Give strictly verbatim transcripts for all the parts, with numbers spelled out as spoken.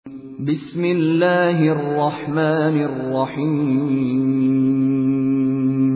بسم الله الرحمن الرحيم.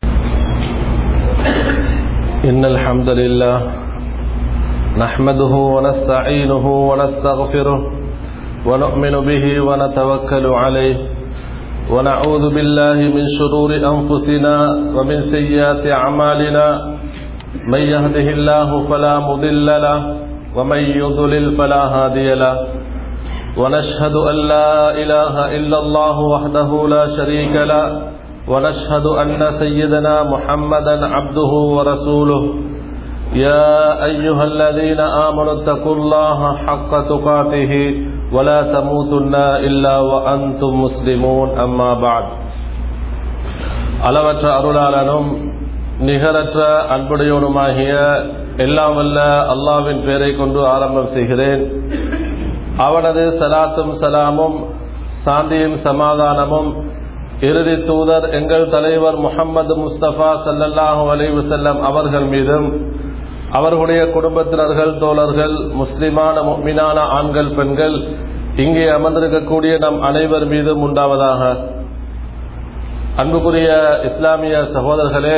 إن الحمد لله نحمده ونستعينه ونستغفره ونؤمن به ونتوكل عليه ونعوذ بالله من شرور أنفسنا ومن سيئات أعمالنا من يهده الله فلا مضل له ومن يضلل فلا هادي له ونشهد أن لا إله إلا الله وحده لا شريك له ونشهد أن سيدنا محمدا عبده ورسوله يا أيها الذين آمنوا اتقوا الله حق تقاته ولا تموتن إلا وأنتم مسلمون أما بعد. அளவற்ற அருளாளனும் நிகரற்ற அன்புடையவனுமாகிய எல்லாம் வல்ல அல்லாஹ்வின் பெயரை கொண்டு ஆரம்பம் செய்கிறேன். அவனது சலாத்தும் சலாமும் சாந்தியும் சமாதானமும் இறுதி தூதர் எங்கள் தலைவர் முஹம்மது முஸ்தபா ஸல்லல்லாஹு அலைஹி வஸல்லம் அவர்கள் மீதும் அவர்களுடைய குடும்பத்தினர்கள் தோழர்கள் முஸ்லிமான முஃமினான ஆண்கள் பெண்கள் இங்கே அமர்ந்திருக்கக்கூடிய நம் அனைவர் மீதும் உண்டாவதாக. அன்புக்குரிய இஸ்லாமிய சகோதரர்களே,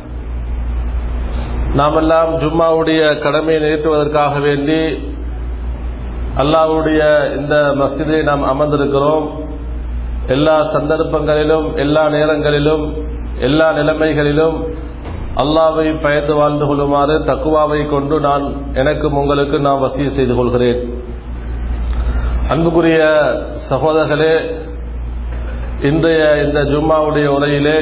நாமெல்லாம் ஜும்மாவுடைய கடமையை நிறைவேற்றுவதற்காக வேண்டி அல்லாஹ்வுடைய இந்த மஸ்ஜிதை நாம் அமர்ந்திருக்கிறோம். எல்லா சந்தர்ப்பங்களிலும் எல்லா நேரங்களிலும் எல்லா நிலைமைகளிலும் அல்லாஹ்வை பயந்து வாழ்ந்து கொள்ளுமாறு தக்குவாவை கொண்டு நான் எனக்கும் உங்களுக்கு நான் வசிய செய்து கொள்கிறேன். அன்புக்குரிய சகோதரர்களே, இன்றைய இந்த ஜும்மாவுடைய உரையிலே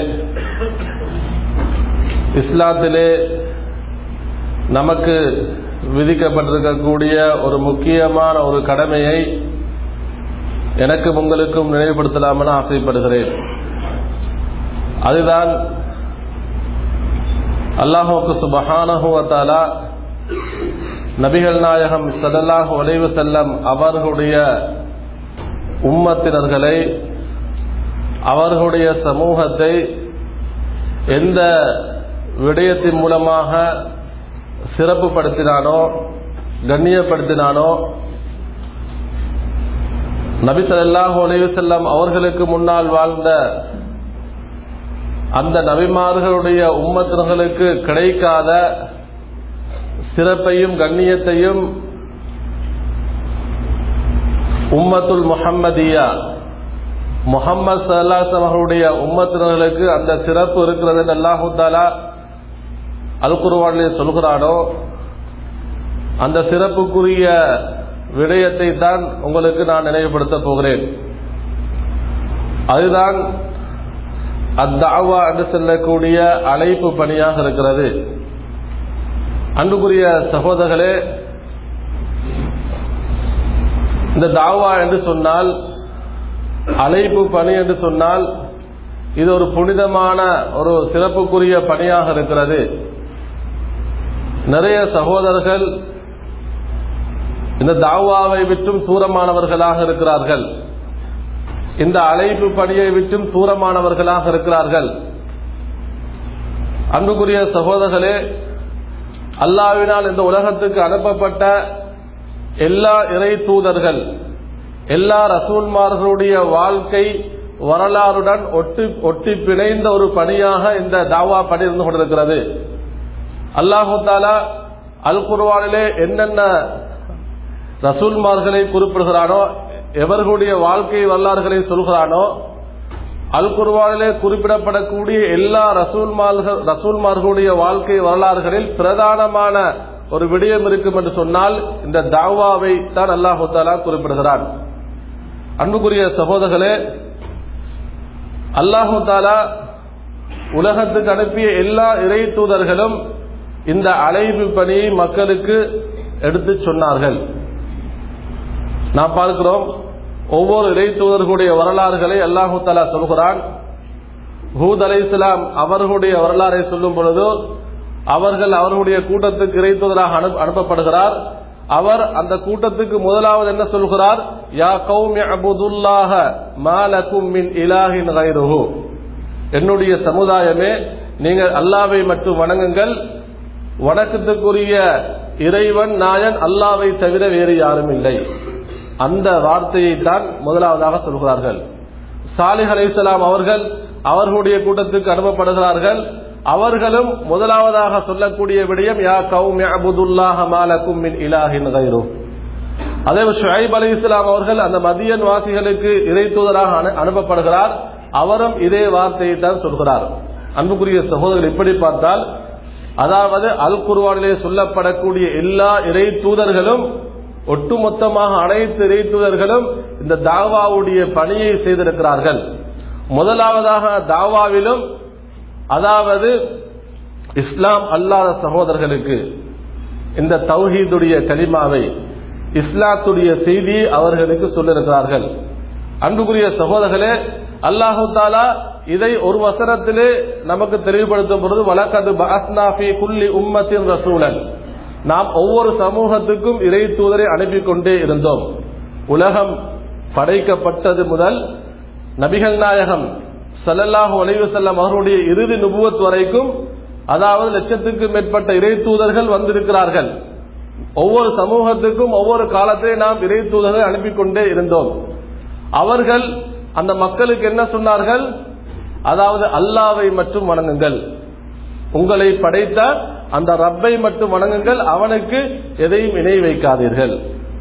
இஸ்லாத்திலே நமக்கு விதிக்கப்பட்டிருக்கக்கூடிய ஒரு முக்கியமான ஒரு கடமையை எனக்கும் உங்களுக்கும் நினைவுபடுத்தலாம் என ஆசைப்படுகிறேன். அதுதான் அல்லாஹ்வுக்கு சுப்ஹானஹு வ தஆலா நபிகள் நாயகம் ஸல்லல்லாஹு அலைஹி வஸல்லம் அவர்களுடைய உம்மத்தினர்களை அவர்களுடைய சமூகத்தை எந்த விடயத்தின் மூலமாக சிறப்புப்படுத்தினானோ கண்ணியப்படுத்தினானோ, நபி ஸல்லல்லாஹு அலைஹி வஸல்லம் அவர்களுக்கு முன்னால் வாழ்ந்த அந்த நபிமார்களுடைய உம்மத்தினர்களுக்கு கிடைக்காத சிறப்பையும் கண்ணியத்தையும் உம்மத்துல் முஹம்மதியா முஹம்மது ஸல்லல்லாஹு அலைஹி வஸல்லம் அவர்களுடைய உம்மத்தினர்களுக்கு அந்த சிறப்பு இருக்கிறது என்று அல்லாஹ் தஆலா அல் குர்ஆனிலே சொல்கிறானோ, அந்த சிறப்புக்குரிய விடயத்தை தான் உங்களுக்கு நான் நினைவுபடுத்த போகிறேன். அதுதான் அத்தாவா என்று சொல்லக்கூடிய அழைப்பு பணியாக இருக்கிறது. அன்புக்குரிய சகோதரர்களே, இந்த தாவா என்று சொன்னால், அழைப்பு பணி என்று சொன்னால், இது ஒரு புனிதமான ஒரு சிறப்புக்குரிய பணியாக இருக்கிறது. நிறைய சகோதரர்கள் இந்த தாவாவை விட்டும் தூரமானவர்களாக இருக்கிறார்கள், இந்த அழைப்பு பணியை விட்டும் தூரமானவர்களாக இருக்கிறார்கள். அன்புக்குரிய சகோதரர்களே, அல்லாஹ்வினால் இந்த உலகத்துக்கு அனுப்பப்பட்ட எல்லா இறை தூதர்கள் எல்லா ரசூல்மார்களுடைய வாழ்க்கை வரலாறுடன் ஒட்டி ஒட்டி பிணைந்த ஒரு பணியாக இந்த தாவா பணி இருந்து கொண்டிருக்கிறது. அல்லாஹு தஆலா அல் குர்ஆனிலே என்னென்ன ரசூல்மார்களை குறிப்பிடுகிறானோ, எவர்களுடைய வாழ்க்கை வரலாறுகளை சொல்கிறானோ, அல் குர்ஆனிலே குறிப்பிடப்படக்கூடிய எல்லா ரசூல்மார்கள் ரசூல்மார்களுடைய வாழ்க்கை வரலாறுகளில் பிரதானமான ஒரு விடயம் இருக்கும் என்று சொன்னால் இந்த தாவாவை தான் அல்லாஹு தஆலா குறிப்பிடுகிறான். அன்புக்குரிய சகோதரர்களே, அல்லாஹு தஆலா உலகத்துக்கு அனுப்பிய எல்லா இறை தூதர்களும் இந்த அழைப்பு பணியை மக்களுக்கு எடுத்து சொன்னார்கள். நாம் பார்க்கிறோம், ஒவ்வொரு இறை தூதர்களுடைய வரலாறுகளை அல்லாஹு தஆலா சொல்கிறான். ஹூத் அலைஹிஸ்ஸலாம் அவர்களுடைய வரலாறை சொல்லும் பொழுது அவர்கள் அவர்களுடைய கூட்டத்துக்கு இறை தூதராக அனுப்பப்படுகிறார். அவர் அந்த கூட்டத்துக்கு முதலாவது என்ன சொல்கிறார்? யா கௌமி அபுதுல்லாஹ மா லகும் மின் இலாஹின் கைருஹு, என்னுடைய சமுதாயமே நீங்கள் அல்லாஹ்வை மட்டும் வணங்குங்கள், வணக்கத்துக்குரிய இறைவன் நாயன் அல்லாஹ்வை தவிர வேறு யாரும் இல்லை. அந்த வார்த்தையை தான் முதலாவதாக சொல்கிறார்கள். சாலிஹ் அலைஹிஸ்ஸலாம் அவர்கள் அவர்களுடைய கூட்டத்துக்கு அனுப்பப்படுகிறார்கள். அவர்களும் முதலாவதாக சொல்லக்கூடிய விடயம் யா கௌமி அபுதுல்லாஹ மா லகும் மின் இலாஹின் கைரு. அதே ஷுஐப் அலைஹிஸ்ஸலாம் அவர்கள் அந்த மதியன் வாசிகளுக்கு இறை தூதராக அனுப்பப்படுகிறார். அவரும் இதே வார்த்தையை தான் சொல்கிறார். அன்புக்குரிய சகோதரர்கள், இப்படி பார்த்தால் அதாவது அல் குர்ஆனிலே சொல்லப்படக்கூடிய எல்லா இறை தூதர்களும் ஒட்டுமொத்தமாக அனைத்து இறை தூதர்களும் இந்த தாவாவுடைய பணியை செய்திருக்கிறார்கள். முதலாவதாக தாவாவிலும் அதாவது இஸ்லாம் அல்லாத சகோதரர்களுக்கு இந்த தௌஹீதுடைய கலிமாவை இஸ்லாத்துடைய செய்தியை அவர்களுக்கு சொல்லிருக்கிறார்கள். அன்புக்குரிய சகோதரர்களே, அல்லாஹு தாலா இதை ஒரு வசனத்திலே நமக்கு தெளிவுபடுத்தும் பொழுது வலகது பஅஸ்னா ஃபீ குல்லி உம்மத்தின் ரசூலன், நாம் ஒவ்வொரு சமூகத்துக்கும் இறை தூதரை அனுப்பி கொண்டே இருந்தோம். உலகம் படைக்கப்பட்டது முதல் நபிகள் நாயகம் ஸல்லல்லாஹு அலைஹி வஸல்லம் அவர்களுடைய இறுதி நுபுவத் வரைக்கும் அதாவது லட்சத்துக்கு மேற்பட்ட இறை தூதர்கள் வந்திருக்கிறார்கள். ஒவ்வொரு சமூகத்துக்கும் ஒவ்வொரு காலத்திலே நாம் இறை தூதர்களை அனுப்பி கொண்டே இருந்தோம். அவர்கள் அந்த மக்களுக்கு என்ன சொன்னார்கள்? அதாவது அல்லாஹ்வை மட்டும் வணங்குங்கள், உங்களை படைத்த அந்த ரப்பை மட்டும் வணங்குங்கள், அவனுக்கு எதையும் இணை வைக்காதீர்கள்,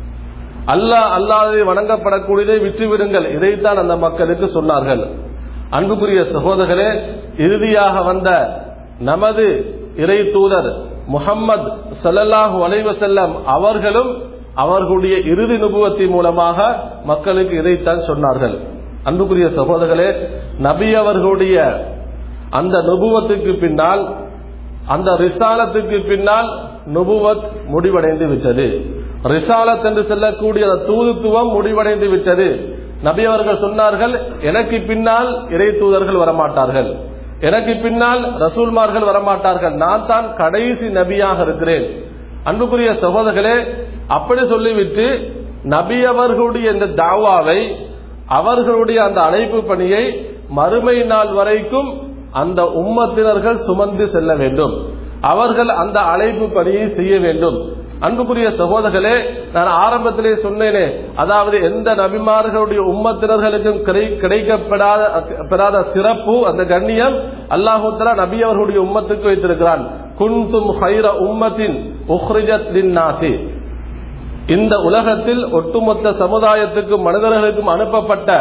அல்லாஹ் அல்லாஹ்வை வணங்கப்படக்கூடியதை விட்டுவிடுங்கள், இதைத்தான் அந்த மக்களுக்கு சொன்னார்கள். அன்புக்குரிய சகோதரர்களே, இறுதியாக வந்த நமது இறை தூதர் முஹம்மது ஸல்லல்லாஹு அலைஹி வஸல்லம் அவர்களும் அவர்களுடைய இறுதி நுபுவத்தின் மூலமாக மக்களுக்கு இதைத்தான் சொன்னார்கள். அன்புக்குரிய சகோதரர்களே, நபி அவர்களுடைய அந்த நுபுவத்துக்கு பின்னால், அந்த ரிசாலத்துக்கு பின்னால் நுபுவத் முடிவடைந்து விட்டது. ரிசாலத் என்று சொல்லக்கூடிய தூதுத்துவம் முடிவடைந்து விட்டது. நபி அவர்கள் சொன்னார்கள், எனக்கு பின்னால் இறை தூதர்கள் வரமாட்டார்கள், எனக்கு பின்னால் ரசூல்மார்கள் வரமாட்டார்கள், நான் தான் கடைசி நபியாக இருக்கிறேன். அன்புக்குரிய சகோதரர்களே, அப்படி சொல்லிவிட்டு நபி அவர்களுடைய இந்த தாவாவை, அவர்களுடைய அந்த அழைப்பு பணியை மறுமை நாள் வரைக்கும் அந்த உம்மத்தினர்கள் சுமந்து செல்ல வேண்டும், அவர்கள் அந்த அழைப்பு பணியை செய்ய வேண்டும். அன்புக்குரிய சகோதரர்களே, நான் ஆரம்பத்திலே சொன்னேனே, அதாவது எந்த நபிமார்களுடைய உம்மத்தினர்களுக்கும் கிடைக்கப்படாத பெறாத சிறப்பு, அந்த கண்ணியம் அல்லாஹு தஆலா நபி அவர்களுடைய உம்மத்துக்கு வைத்திருக்கிறான். குன்தும் ஹைர உம்மத்தின் உக்ரிஜத் லின்னாசி, இந்த உலகத்தில் ஒட்டுமொத்த சமுதாயத்துக்கும் மனிதர்களுக்கும் அனுப்பப்பட்ட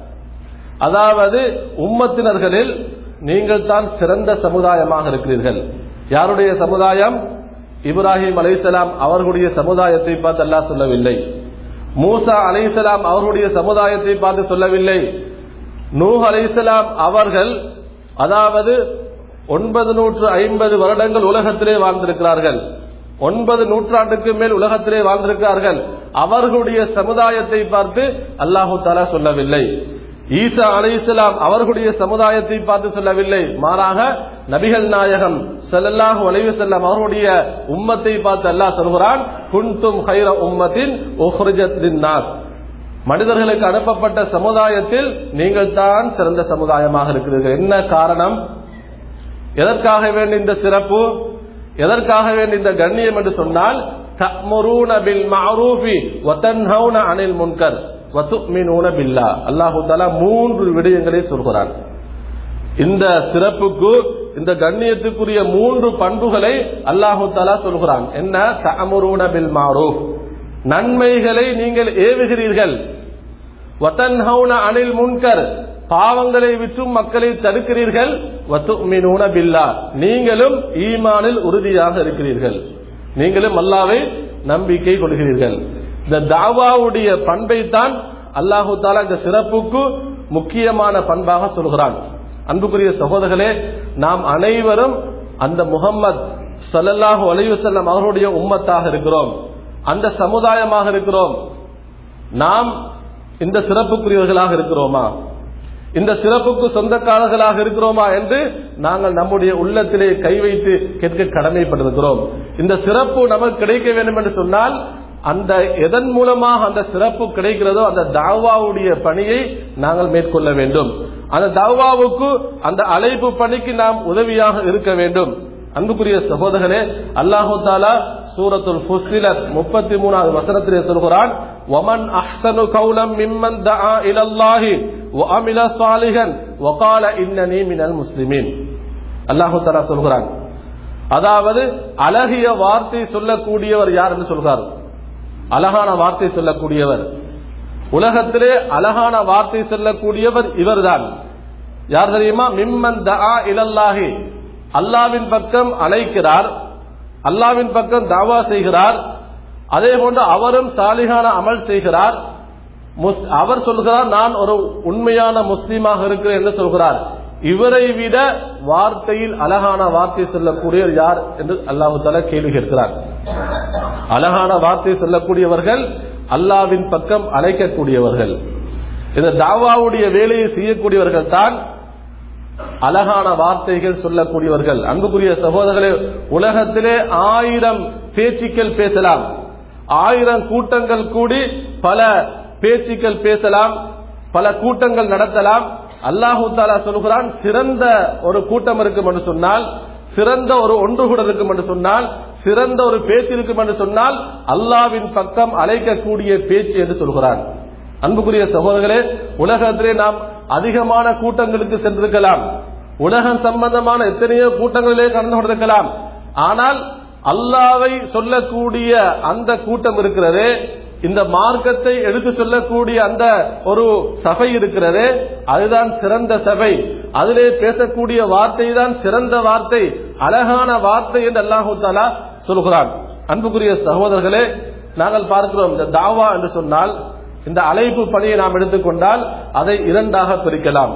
அதாவது உம்மத்தினர்களில் நீங்கள் தான் சிறந்த சமுதாயமாக இருக்கிறீர்கள். யாருடைய சமுதாயம்? இப்ராஹிம் அலைஹிஸ்ஸலாம் அவர்களுடைய சமுதாயத்தை பார்த்து அல்லாஹ் சொல்லவில்லை. மூசா அலைஹிஸ்ஸலாம் அவர்களுடைய சமுதாயத்தை பார்த்து சொல்லவில்லை. நூஹ் அலைஹிஸ்ஸலாம் அவர்கள் அதாவது ஒன்பது நூற்று ஐம்பது வருடங்கள் உலகத்திலே வாழ்ந்திருக்கிறார்கள், ஒன்பது நூற்றாண்டுக்கு மேல் உலகத்திலே வாழ்ந்திருக்கிறார்கள். அவர்களுடைய சமுதாயத்தை பார்த்து அல்லாஹு தஆலா சொல்லவில்லை. ஈசா அலைஹிஸ்ஸலாம் அவர்களுடைய சமுதாயத்தை பார்த்து சொல்லவில்லை. மாறாக நபிகள் நாயகம் ஸல்லல்லாஹு அலைஹி வஸல்லம் அவர்களுடைய உம்மத்தை பார்த்து அல்லாஹ் சொல்கிறான், குன்தும் ஹைர உம்மத்தின் உக்ரிஜத் லின்னாஸ், மனிதர்களுக்கு அனுப்பப்பட்ட சமுதாயத்தில் நீங்கள் தான் சிறந்த சமுதாயமாக இருக்கிறீர்கள். என்ன காரணம்? எதற்காக வேண்டிய இந்த சிறப்பு, எதற்காக வேண்டிய இந்த கண்ணியம் என்று சொன்னால், தஅமுரூன பில் மஅரூஃபி வ தன்ஹவுன அனில் முன்கர் வ து'மினூன பில்லாஹ். அல்லாஹ் தஆலா மூன்று விடயங்களை சொல்கிறான். இந்த சிறப்புக்கு, இந்த கண்ணியத்துக்குரிய மூன்று பண்புகளை அல்லாஹ் தஆலா சொல்கிறான். என்ன? தஅமுரூன பில் மஅரூஃப், நன்மைகளை நீங்கள் ஏவுகிறீர்கள், வ தன்ஹவுன அனில் முன்கர், பாவங்களை விட்டும் மக்களை தடுக்கிறீர்கள், வ து'மினூன பில்லாஹ், நீங்களும் ஈமானில் உறுதியாக இருக்கிறீர்கள், நீங்களும் அல்லாஹ்வை நம்பிக்கை கொள்கிறீர்கள். இந்த தாவாவுடைய பண்பை தான் அல்லாஹு தஆலா இந்த சிறப்புக்கு முக்கியமான பண்பாக சொல்கிறான். அன்புக்குரிய சகோதரர்களே, நாம் அனைவரும் அந்த முஹம்மது ஸல்லல்லாஹு அலைஹி வஸல்லம் அவருடைய உம்மத்தாக இருக்கிறோம், அந்த சமுதாயமாக இருக்கிறோம். நாம் இந்த சிறப்புக்குரியவர்களாக இருக்கிறோமா, இந்த சிறப்புக்கு சொந்தக்காரர்களாக இருக்கிறோமா என்று நாங்கள் நம்முடைய உள்ளத்திலே கை வைத்து கேட்க கடமைப்பட்டிருக்கிறோம். இந்த சிறப்பு நமக்கு கிடைக்க வேண்டும் என்று சொன்னால், அந்த எதன் மூலமாக அந்த சிறப்பு கிடைக்கிறதோ அந்த தாவாவுடைய பணியை நாங்கள் மேற்கொள்ள வேண்டும். அந்த தாவாவுக்கு, அந்த அழைப்பு பணிக்கு நாம் உதவியாக இருக்க வேண்டும். அன்புக்குரிய சகோதரர்களே, அல்லாஹு தஆலா சூரத்துல் ஃபுஸ்ஸிலத் முப்பத்தி மூணாவது வசனத்திலே சொல்கிறான், வமன் அஹ்ஸனு கௌலம் மிம்மன் தஆ இலல்லாஹி வஅமில ஸாலிஹன் வகால இன்னனி மினல் முஸ்லிமீன். அல்லாஹ் தஆலா சொல்கிறான், அதாவது அழகிய வார்த்தை சொல்லக்கூடியவர் யார் என்று சொல்கிறார். அழகான வார்த்தை சொல்லக்கூடியவர், உலகத்திலே அழகான வார்த்தை சொல்லக்கூடியவர் இவர்தான். யார் தெரியுமா? மிம்மன் தஆ இலல்லாஹி, அல்லாவின் பக்கம் அழைக்கிறார், அல்லாவின் பக்கம் தாவா செய்கிறார். அதே போன்று அவரும் சாலிகான அமல் செய்கிறார். அவர் சொல்கிறார், நான் ஒரு உண்மையான முஸ்லீமாக இருக்கிறேன் என்று சொல்கிறார். இவரை விட வார்த்தையில் அழகான வார்த்தை சொல்லக்கூடியவர் யார் என்று அல்லாஹ் தஆலா கேள்வி கேட்கிறார். அழகான வார்த்தை சொல்லக்கூடியவர்கள் அல்லாவின் பக்கம் அழைக்கக்கூடியவர்கள், இந்த தாவாவுடைய வேலையை செய்யக்கூடியவர்கள் தான் அழகான வார்த்தைகள் சொல்லக்கூடியவர்கள். அன்புக்குரிய சகோதரர்களே, உலகத்திலே ஆயிரம் பேச்சுக்கள் பேசலாம், ஆயிரம் கூட்டங்கள் கூடி பல பேச்சுக்கள் பேசலாம், பல கூட்டங்கள் நடத்தலாம். அல்லாஹு தஆலா சொல்கிறான், சிறந்த ஒரு கூட்டம் இருக்கும் என்று சொன்னால், சிறந்த ஒரு ஒன்று கூட இருக்கும் என்று சொன்னால், சிறந்த ஒரு பேச்சு இருக்கும் என்று சொன்னால் அல்லாவின் பக்கம் அழைக்கக்கூடிய பேச்சு என்று சொல்கிறான். அன்புக்குரிய சகோதரர்களே, உலகத்திலே நாம் அதிகமான கூட்டங்களுக்கு சென்றிருக்கலாம், உலகம் சம்பந்தமான எத்தனையோ கூட்டங்களிலே கலந்து கொண்டிருக்கலாம். ஆனால் அல்லாவை சொல்லக்கூடிய அந்த கூட்டம் இருக்கிறதே, இந்த மார்க்கத்தை எடுத்து சொல்லக்கூடிய அந்த ஒரு சபை இருக்கிறதே, அதுதான் சிறந்த சபை. அதிலே பேசக்கூடிய வார்த்தை தான் சிறந்த வார்த்தை, அழகான வார்த்தை என்று அல்லாஹ் தஆலா சொல்கிறான். அன்புக்குரிய சகோதரர்களே, நாங்கள் பார்க்கிறோம், இந்த தாவா என்று சொன்னால், இந்த அழைப்பு பணியை நாம் எடுத்துக்கொண்டால் அதை இரண்டாக பிரிக்கலாம்.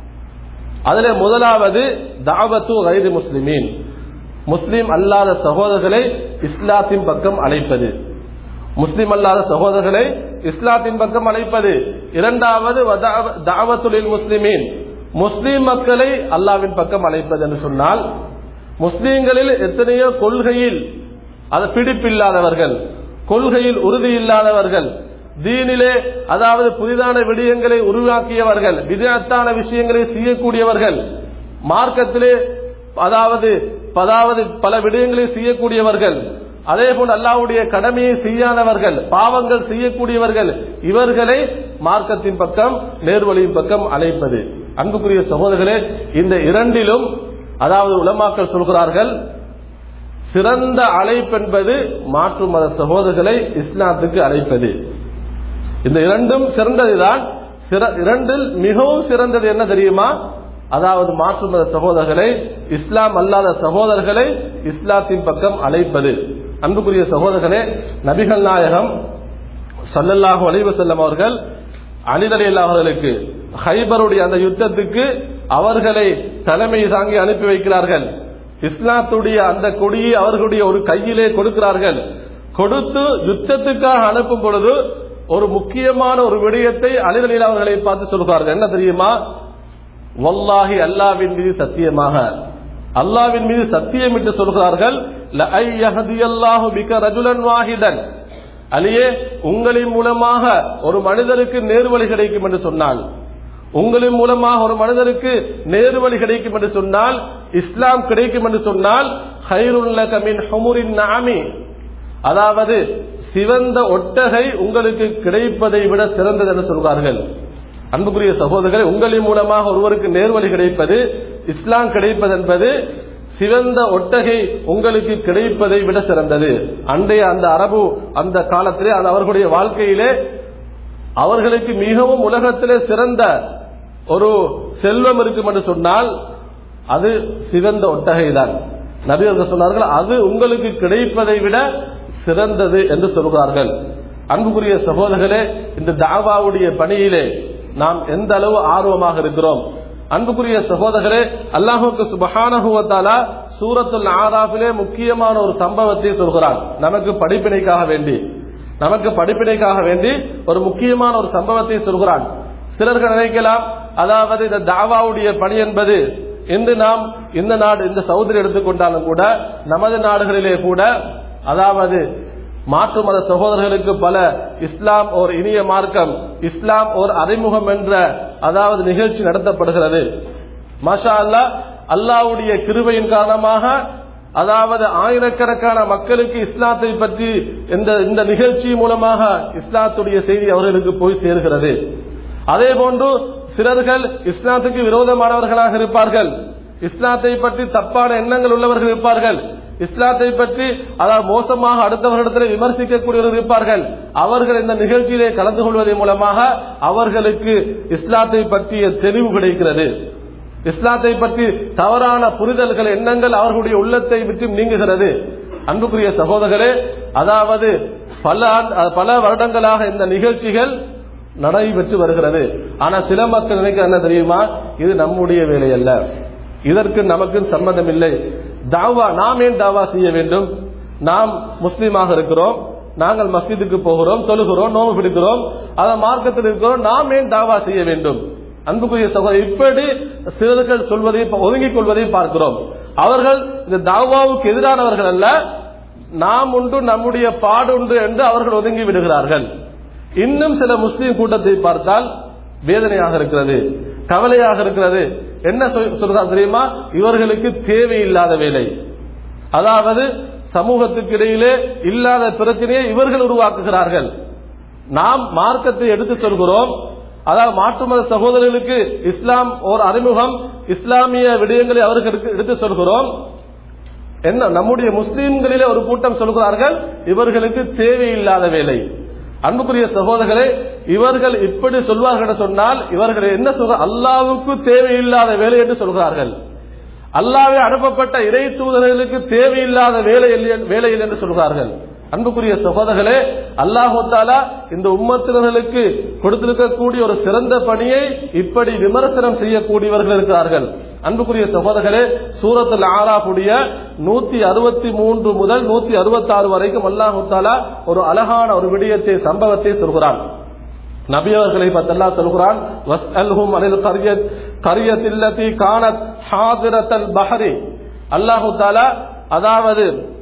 அதிலே முதலாவது தாவத்து கைரி முஸ்லிமீன், முஸ்லிம் அல்லாத சகோதரர்களை இஸ்லாத்தின் பக்கம் அழைப்பது, முஸ்லிம் அல்லாத சகோதரர்களை இஸ்லாத்தின் பக்கம் அழைப்பது. இரண்டாவது தாவத்துல் முஸ்லிமீன், முஸ்லிம் மக்களை அல்லாவின் பக்கம் அழைப்பது என்று சொன்னால், முஸ்லிம்களில் எத்தனையோ கொள்கையில் அது பிடிப்பில்லாதவர்கள், கொள்கையில் உறுதி இல்லாதவர்கள், தீனிலே அதாவது புதிதான விடயங்களை உருவாக்கியவர்கள், விதத்தான விஷயங்களை செய்யக்கூடியவர்கள், மார்க்கத்திலே அதாவது அதாவது பல விடயங்களை செய்யக்கூடியவர்கள், அதே போல் அல்லாஹ்வுடைய கடமையை செய்யாதவர்கள், பாவங்கள் செய்யக்கூடியவர்கள், இவர்களை மார்க்கத்தின் பக்கம் நேர்வழியின் பக்கம் அழைப்பது. அன்புக்குரிய சகோதரர்களே, இந்த இரண்டிலும் அதாவது உலமாக்கள் சொல்கிறார்கள், சிறந்த அழைப்பு என்பது மாற்று மத சகோதரர்களை இஸ்லாத்துக்கு அழைப்பது. இந்த இரண்டும் சிறந்ததுதான். இரண்டில் மிகவும் சிறந்தது என்ன தெரியுமா? அதாவது மாற்று மத சகோதரர்களை, இஸ்லாம் அல்லாத சகோதரர்களை இஸ்லாத்தின் பக்கம் அழைப்பது. அன்புக்குரிய சகோதரர்களே, நபிகள் நாயகம் ஸல்லல்லாஹு அலைஹி வஸல்லம் அவர்கள் அலி ரலியல்லாஹு அவர்களுக்கு ஹைபருடைய அந்த யுத்தத்துக்கு அவர்களை தலைமை தாங்கி அனுப்பி வைக்கிறார்கள். இஸ்லாத்துடைய அந்த கொடியை அவர்களுடைய ஒரு கையிலே கொடுக்கிறார்கள். கொடுத்து யுத்தத்துக்காக அனுப்பும் பொழுது ஒரு முக்கியமான ஒரு விடயத்தை அலி ரலியல்லாஹு அவர்களை பார்த்து சொல்கிறார்கள். என்ன தெரியுமா? வல்லாஹி, அல்லாஹ்வின் மீது சத்தியமாக, அல்லாஹ்வின் மீது சத்தியமிட்டு சொல்கிறார்கள், லஐ யஹ்தியல்லாஹு பிக ரஜுலன் வாஹிதன், அலியே, உங்களின் மூலமாக ஒரு மனிதருக்கு நேர்வழி கிடைக்கும் என்று சொன்னால், உங்களின் மூலமாக ஒரு மனிதருக்கு நேர்வழி கிடைக்கும் என்று சொன்னால், இஸ்லாம் கிடைக்கும் என்று சொன்னால், கைருல் லக மின் ஹுமுரின் நஅமி, அதாவது சிவந்த ஒட்டகை உங்களுக்கு கிடைப்பதை விட சிறந்தது என்று சொல்வார்கள். அன்புக்குரிய சகோதரர்களை, உங்களின் மூலமாக ஒருவருக்கு நேர்வழி கிடைப்பது, இஸ்லாம் கிடைப்பது என்பது சிவந்த ஒட்டகை உங்களுக்கு கிடைப்பதை விட சிறந்தது. அன்றைய அந்த அரபு அந்த காலத்திலே அது அவர்களுடைய வாழ்க்கையிலே அவர்களுக்கு மிகவும் உலகத்திலே சிறந்த ஒரு செல்வம் இருக்கும் என்று சொன்னால் அது சிவந்த ஒட்டகை தான். நபி அவர்கள் சொன்னார்கள், அது உங்களுக்கு கிடைப்பதை விட சிறந்தது என்று சொல்கிறார்கள். அன்புக்குரிய சகோதரர்களே, இந்த தாவாவுடைய பணியிலே நாம் எந்த அளவு ஆர்வமாக இருக்கிறோம்? அன்புக்குரிய சகோதரர்களே, அல்லாஹ்வுக்கு சுப்ஹானஹு வ தஆலா சூரத்துல் ஆராஃபிலே முக்கியமான ஒரு சம்பவத்தை சொல்கிறான். நமக்கு படிப்பினைக்காக வேண்டி நமக்கு படிப்பினைக்காக வேண்டி ஒரு முக்கியமான ஒரு சம்பவத்தை சொல்கிறான். சிலர்கள் நினைக்கலாம், அதாவது இந்த தாவாவுடைய பணி என்பது இன்று நாம் இந்த நாடு இந்த சவுதியில் எடுத்துக்கொண்டாலும் கூட நமது நாடுகளிலே கூட அதாவது மாற்று மத சகோதரர்களுக்கு பல இஸ்லாம் ஒரு இனிய மார்க்கம், இஸ்லாம் ஒரு அறிமுகம் என்ற அதாவது நிகழ்ச்சி நடத்தப்படுகிறது. மாஷா அல்லாஹ், அல்லாஹ்வுடைய கிருபையின் காரணமாக அதாவது ஆயிரக்கணக்கான மக்களுக்கு இஸ்லாத்தை பற்றி இந்த நிகழ்ச்சி மூலமாக இஸ்லாத்துடைய செய்தி அவர்களுக்கு போய் சேர்கிறது. அதே போன்று சிலர்கள் இஸ்லாத்துக்கு விரோதமானவர்களாக இருப்பார்கள், இஸ்லாத்தை பற்றி தப்பான எண்ணங்கள் உள்ளவர்கள் இருப்பார்கள், இஸ்லாத்தை பற்றி அதாவது மோசமாக அடுத்தவர்களிடத்தில் விமர்சிக்கக்கூடியவர்கள் இருப்பார்கள். அவர்கள் இந்த நிகழ்ச்சியிலே கலந்து கொள்வதன் மூலமாக அவர்களுக்கு இஸ்லாத்தை பற்றிய தெளிவு கிடைக்கிறது. இஸ்லாத்தை பற்றி தவறான புரிதல்கள் எண்ணங்கள் அவர்களுடைய உள்ளத்தை விட்டு நீங்குகிறது. அன்புக்குரிய சகோதரர்களே, அதாவது பல பல வருடங்களாக இந்த நிகழ்ச்சிகள் நடைபெற்று வருகிறது. ஆனா சில மக்கள் நினைக்க என்ன தெரியுமா, இது நம்முடைய வேலை அல்ல, இதற்கு நமக்கு சம்பந்தம் இல்லை, தாவா நாம் ஏன் தாவா செய்ய வேண்டும், நாம் முஸ்லீமாக இருக்கிறோம், நாங்கள் மஸ்ஜிதுக்கு போகிறோம், தொழுகிறோம், நோம்பு பிடிக்கிறோம், அதை மார்க்கத்தில் இருக்கிறோம், நாம் ஏன் தாவா செய்ய வேண்டும். அன்புக்குரிய சகோதரர், இப்படி சிலர்கள் சொல்வதை ஒதுங்கிக் கொள்வதை பார்க்கிறோம். அவர்கள் இந்த தாவாவுக்கு எதிரானவர்கள் அல்ல, நாம் உண்டு நம்முடைய பாடு உண்டு என்று அவர்கள் ஒதுங்கி விடுகிறார்கள். இன்னும் சில முஸ்லீம் கூட்டத்தை பார்த்தால் வேதனையாக இருக்கிறது, கவலையாக இருக்கிறது. என்ன சொல்றாங்க தெரியுமா, இவர்களுக்கு தேவையில்லாத வேலை, அதாவது சமூகத்துக்கு இடையிலே இல்லாத பிரச்சனையை இவர்கள் உருவாக்குகிறார்கள். நாம் மார்க்கத்தை எடுத்து சொல்கிறோம், அதாவது மாற்று மத சகோதரர்களுக்கு இஸ்லாம் ஒரு அறிமுகம், இஸ்லாமிய விடயங்களை அவர்களுக்கு எடுத்து சொல்கிறோம். என்ன நம்முடைய முஸ்லீம்களிலே ஒரு கூட்டம் சொல்கிறார்கள், இவர்களுக்கு தேவையில்லாத வேலை. அன்புக்குரிய சகோதரர்களே, இவர்கள் இப்படி சொல்வார்கள் சொன்னால் இவர்கள் என்ன சொல்ற, அல்லாவுக்கு தேவையில்லாத வேலை என்று சொல்கிறார்கள். அல்லாஹ்வே அனுப்பப்பட்ட இறை தூதர்களுக்கு தேவையில்லாத வேலை வேலை என்று சொல்கிறார்கள். அன்புக்குரிய சகோதரர்களே, அல்லாஹு தஆலா இந்த உம்மத்தினர்களுக்கு கொடுத்திருக்கக்கூடிய ஒரு சிறந்த பணியை இப்படி விமர்சனம் செய்யக்கூடியவர்கள் இருக்கிறார்கள். அன்புக்குரிய சகோதரர்களே, சூரத்துல் ஆராஃபுடைய நூத்தி அறுபத்தி மூன்று முதல் நூத்தி அறுபத்தி ஆறு வரைக்கும் அல்லாஹு தஆலா ஒரு அழகான ஒரு விடயத்தை சம்பவத்தை சொல்கிறான். நபி அவர்களை பற்றி அல்லாஹ் சொல்கிறான், வஸ்அல்ஹும் அனில் கர்யத் கர்யத்தில்லதி கானத் ஹாதிரத்தல் பஹரி. அல்லாஹு தஆலா அதாவது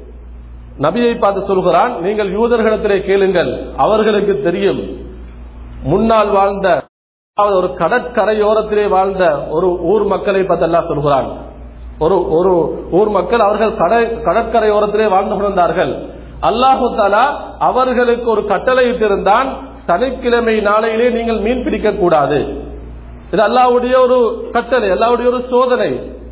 நபியை பார்த்து சொல்கிறான், நீங்கள் யூதர்களிடத்திலே கேளுங்கள், அவர்களுக்கு தெரியும். முன்னால் வாழ்ந்த ஒரு கடற்கரையோரத்திலே வாழ்ந்த ஒரு ஊர் மக்களை பார்த்து அல்லாஹ் சொல்கிறான். ஒரு ஒரு ஊர் மக்கள் அவர்கள் கடற்கரையோரத்திலே வாழ்ந்து கொண்டிருந்தார்கள். அல்லாஹு தஆலா அவர்களுக்கு ஒரு கட்டளை இட்டிருந்தான், சனிக்கிழமை நாளையிலே நீங்கள் மீன் பிடிக்க கூடாது. இது அல்லாஹ்வுடைய ஒரு கட்டளை, அல்லாஹ்வுடைய ஒரு சோதனை.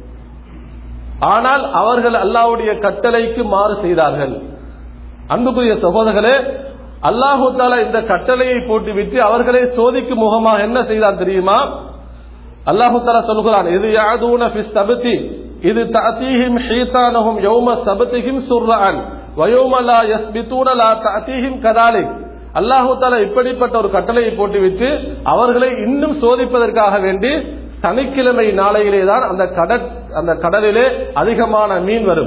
ஆனால் அவர்கள் அல்லாஹ்வுடைய கட்டளைக்கு மாறு செய்தார்கள். அன்புக்குரிய சகோதரர்களே, அல்லாஹு தஆலா இந்த கட்டளையை போட்டுவிட்டு அவர்களை சோதிக்கும் முகமாக என்ன செய்தான் தெரியுமா? அல்லாஹு தஆலா சொல்கிறான், இது யாதூன ஃபிஸ் சபதி இது தஅதீஹிம் ஷைத்தானுஹும் யௌம சபதிஹிம் சுர்ரான் வ யௌம லா யஸ்பிதூன லா தஅதீஹிம் கதாலிக். அல்லாஹு தஆலா இப்படிப்பட்ட ஒரு கட்டளையை போட்டுவிட்டு அவர்களை இன்னும் சோதிப்பதற்காக வேண்டி சனிக்கிழமை நாளையிலே தான் அந்த கடல் அந்த கடலிலே அதிகமான மீன் வரும்.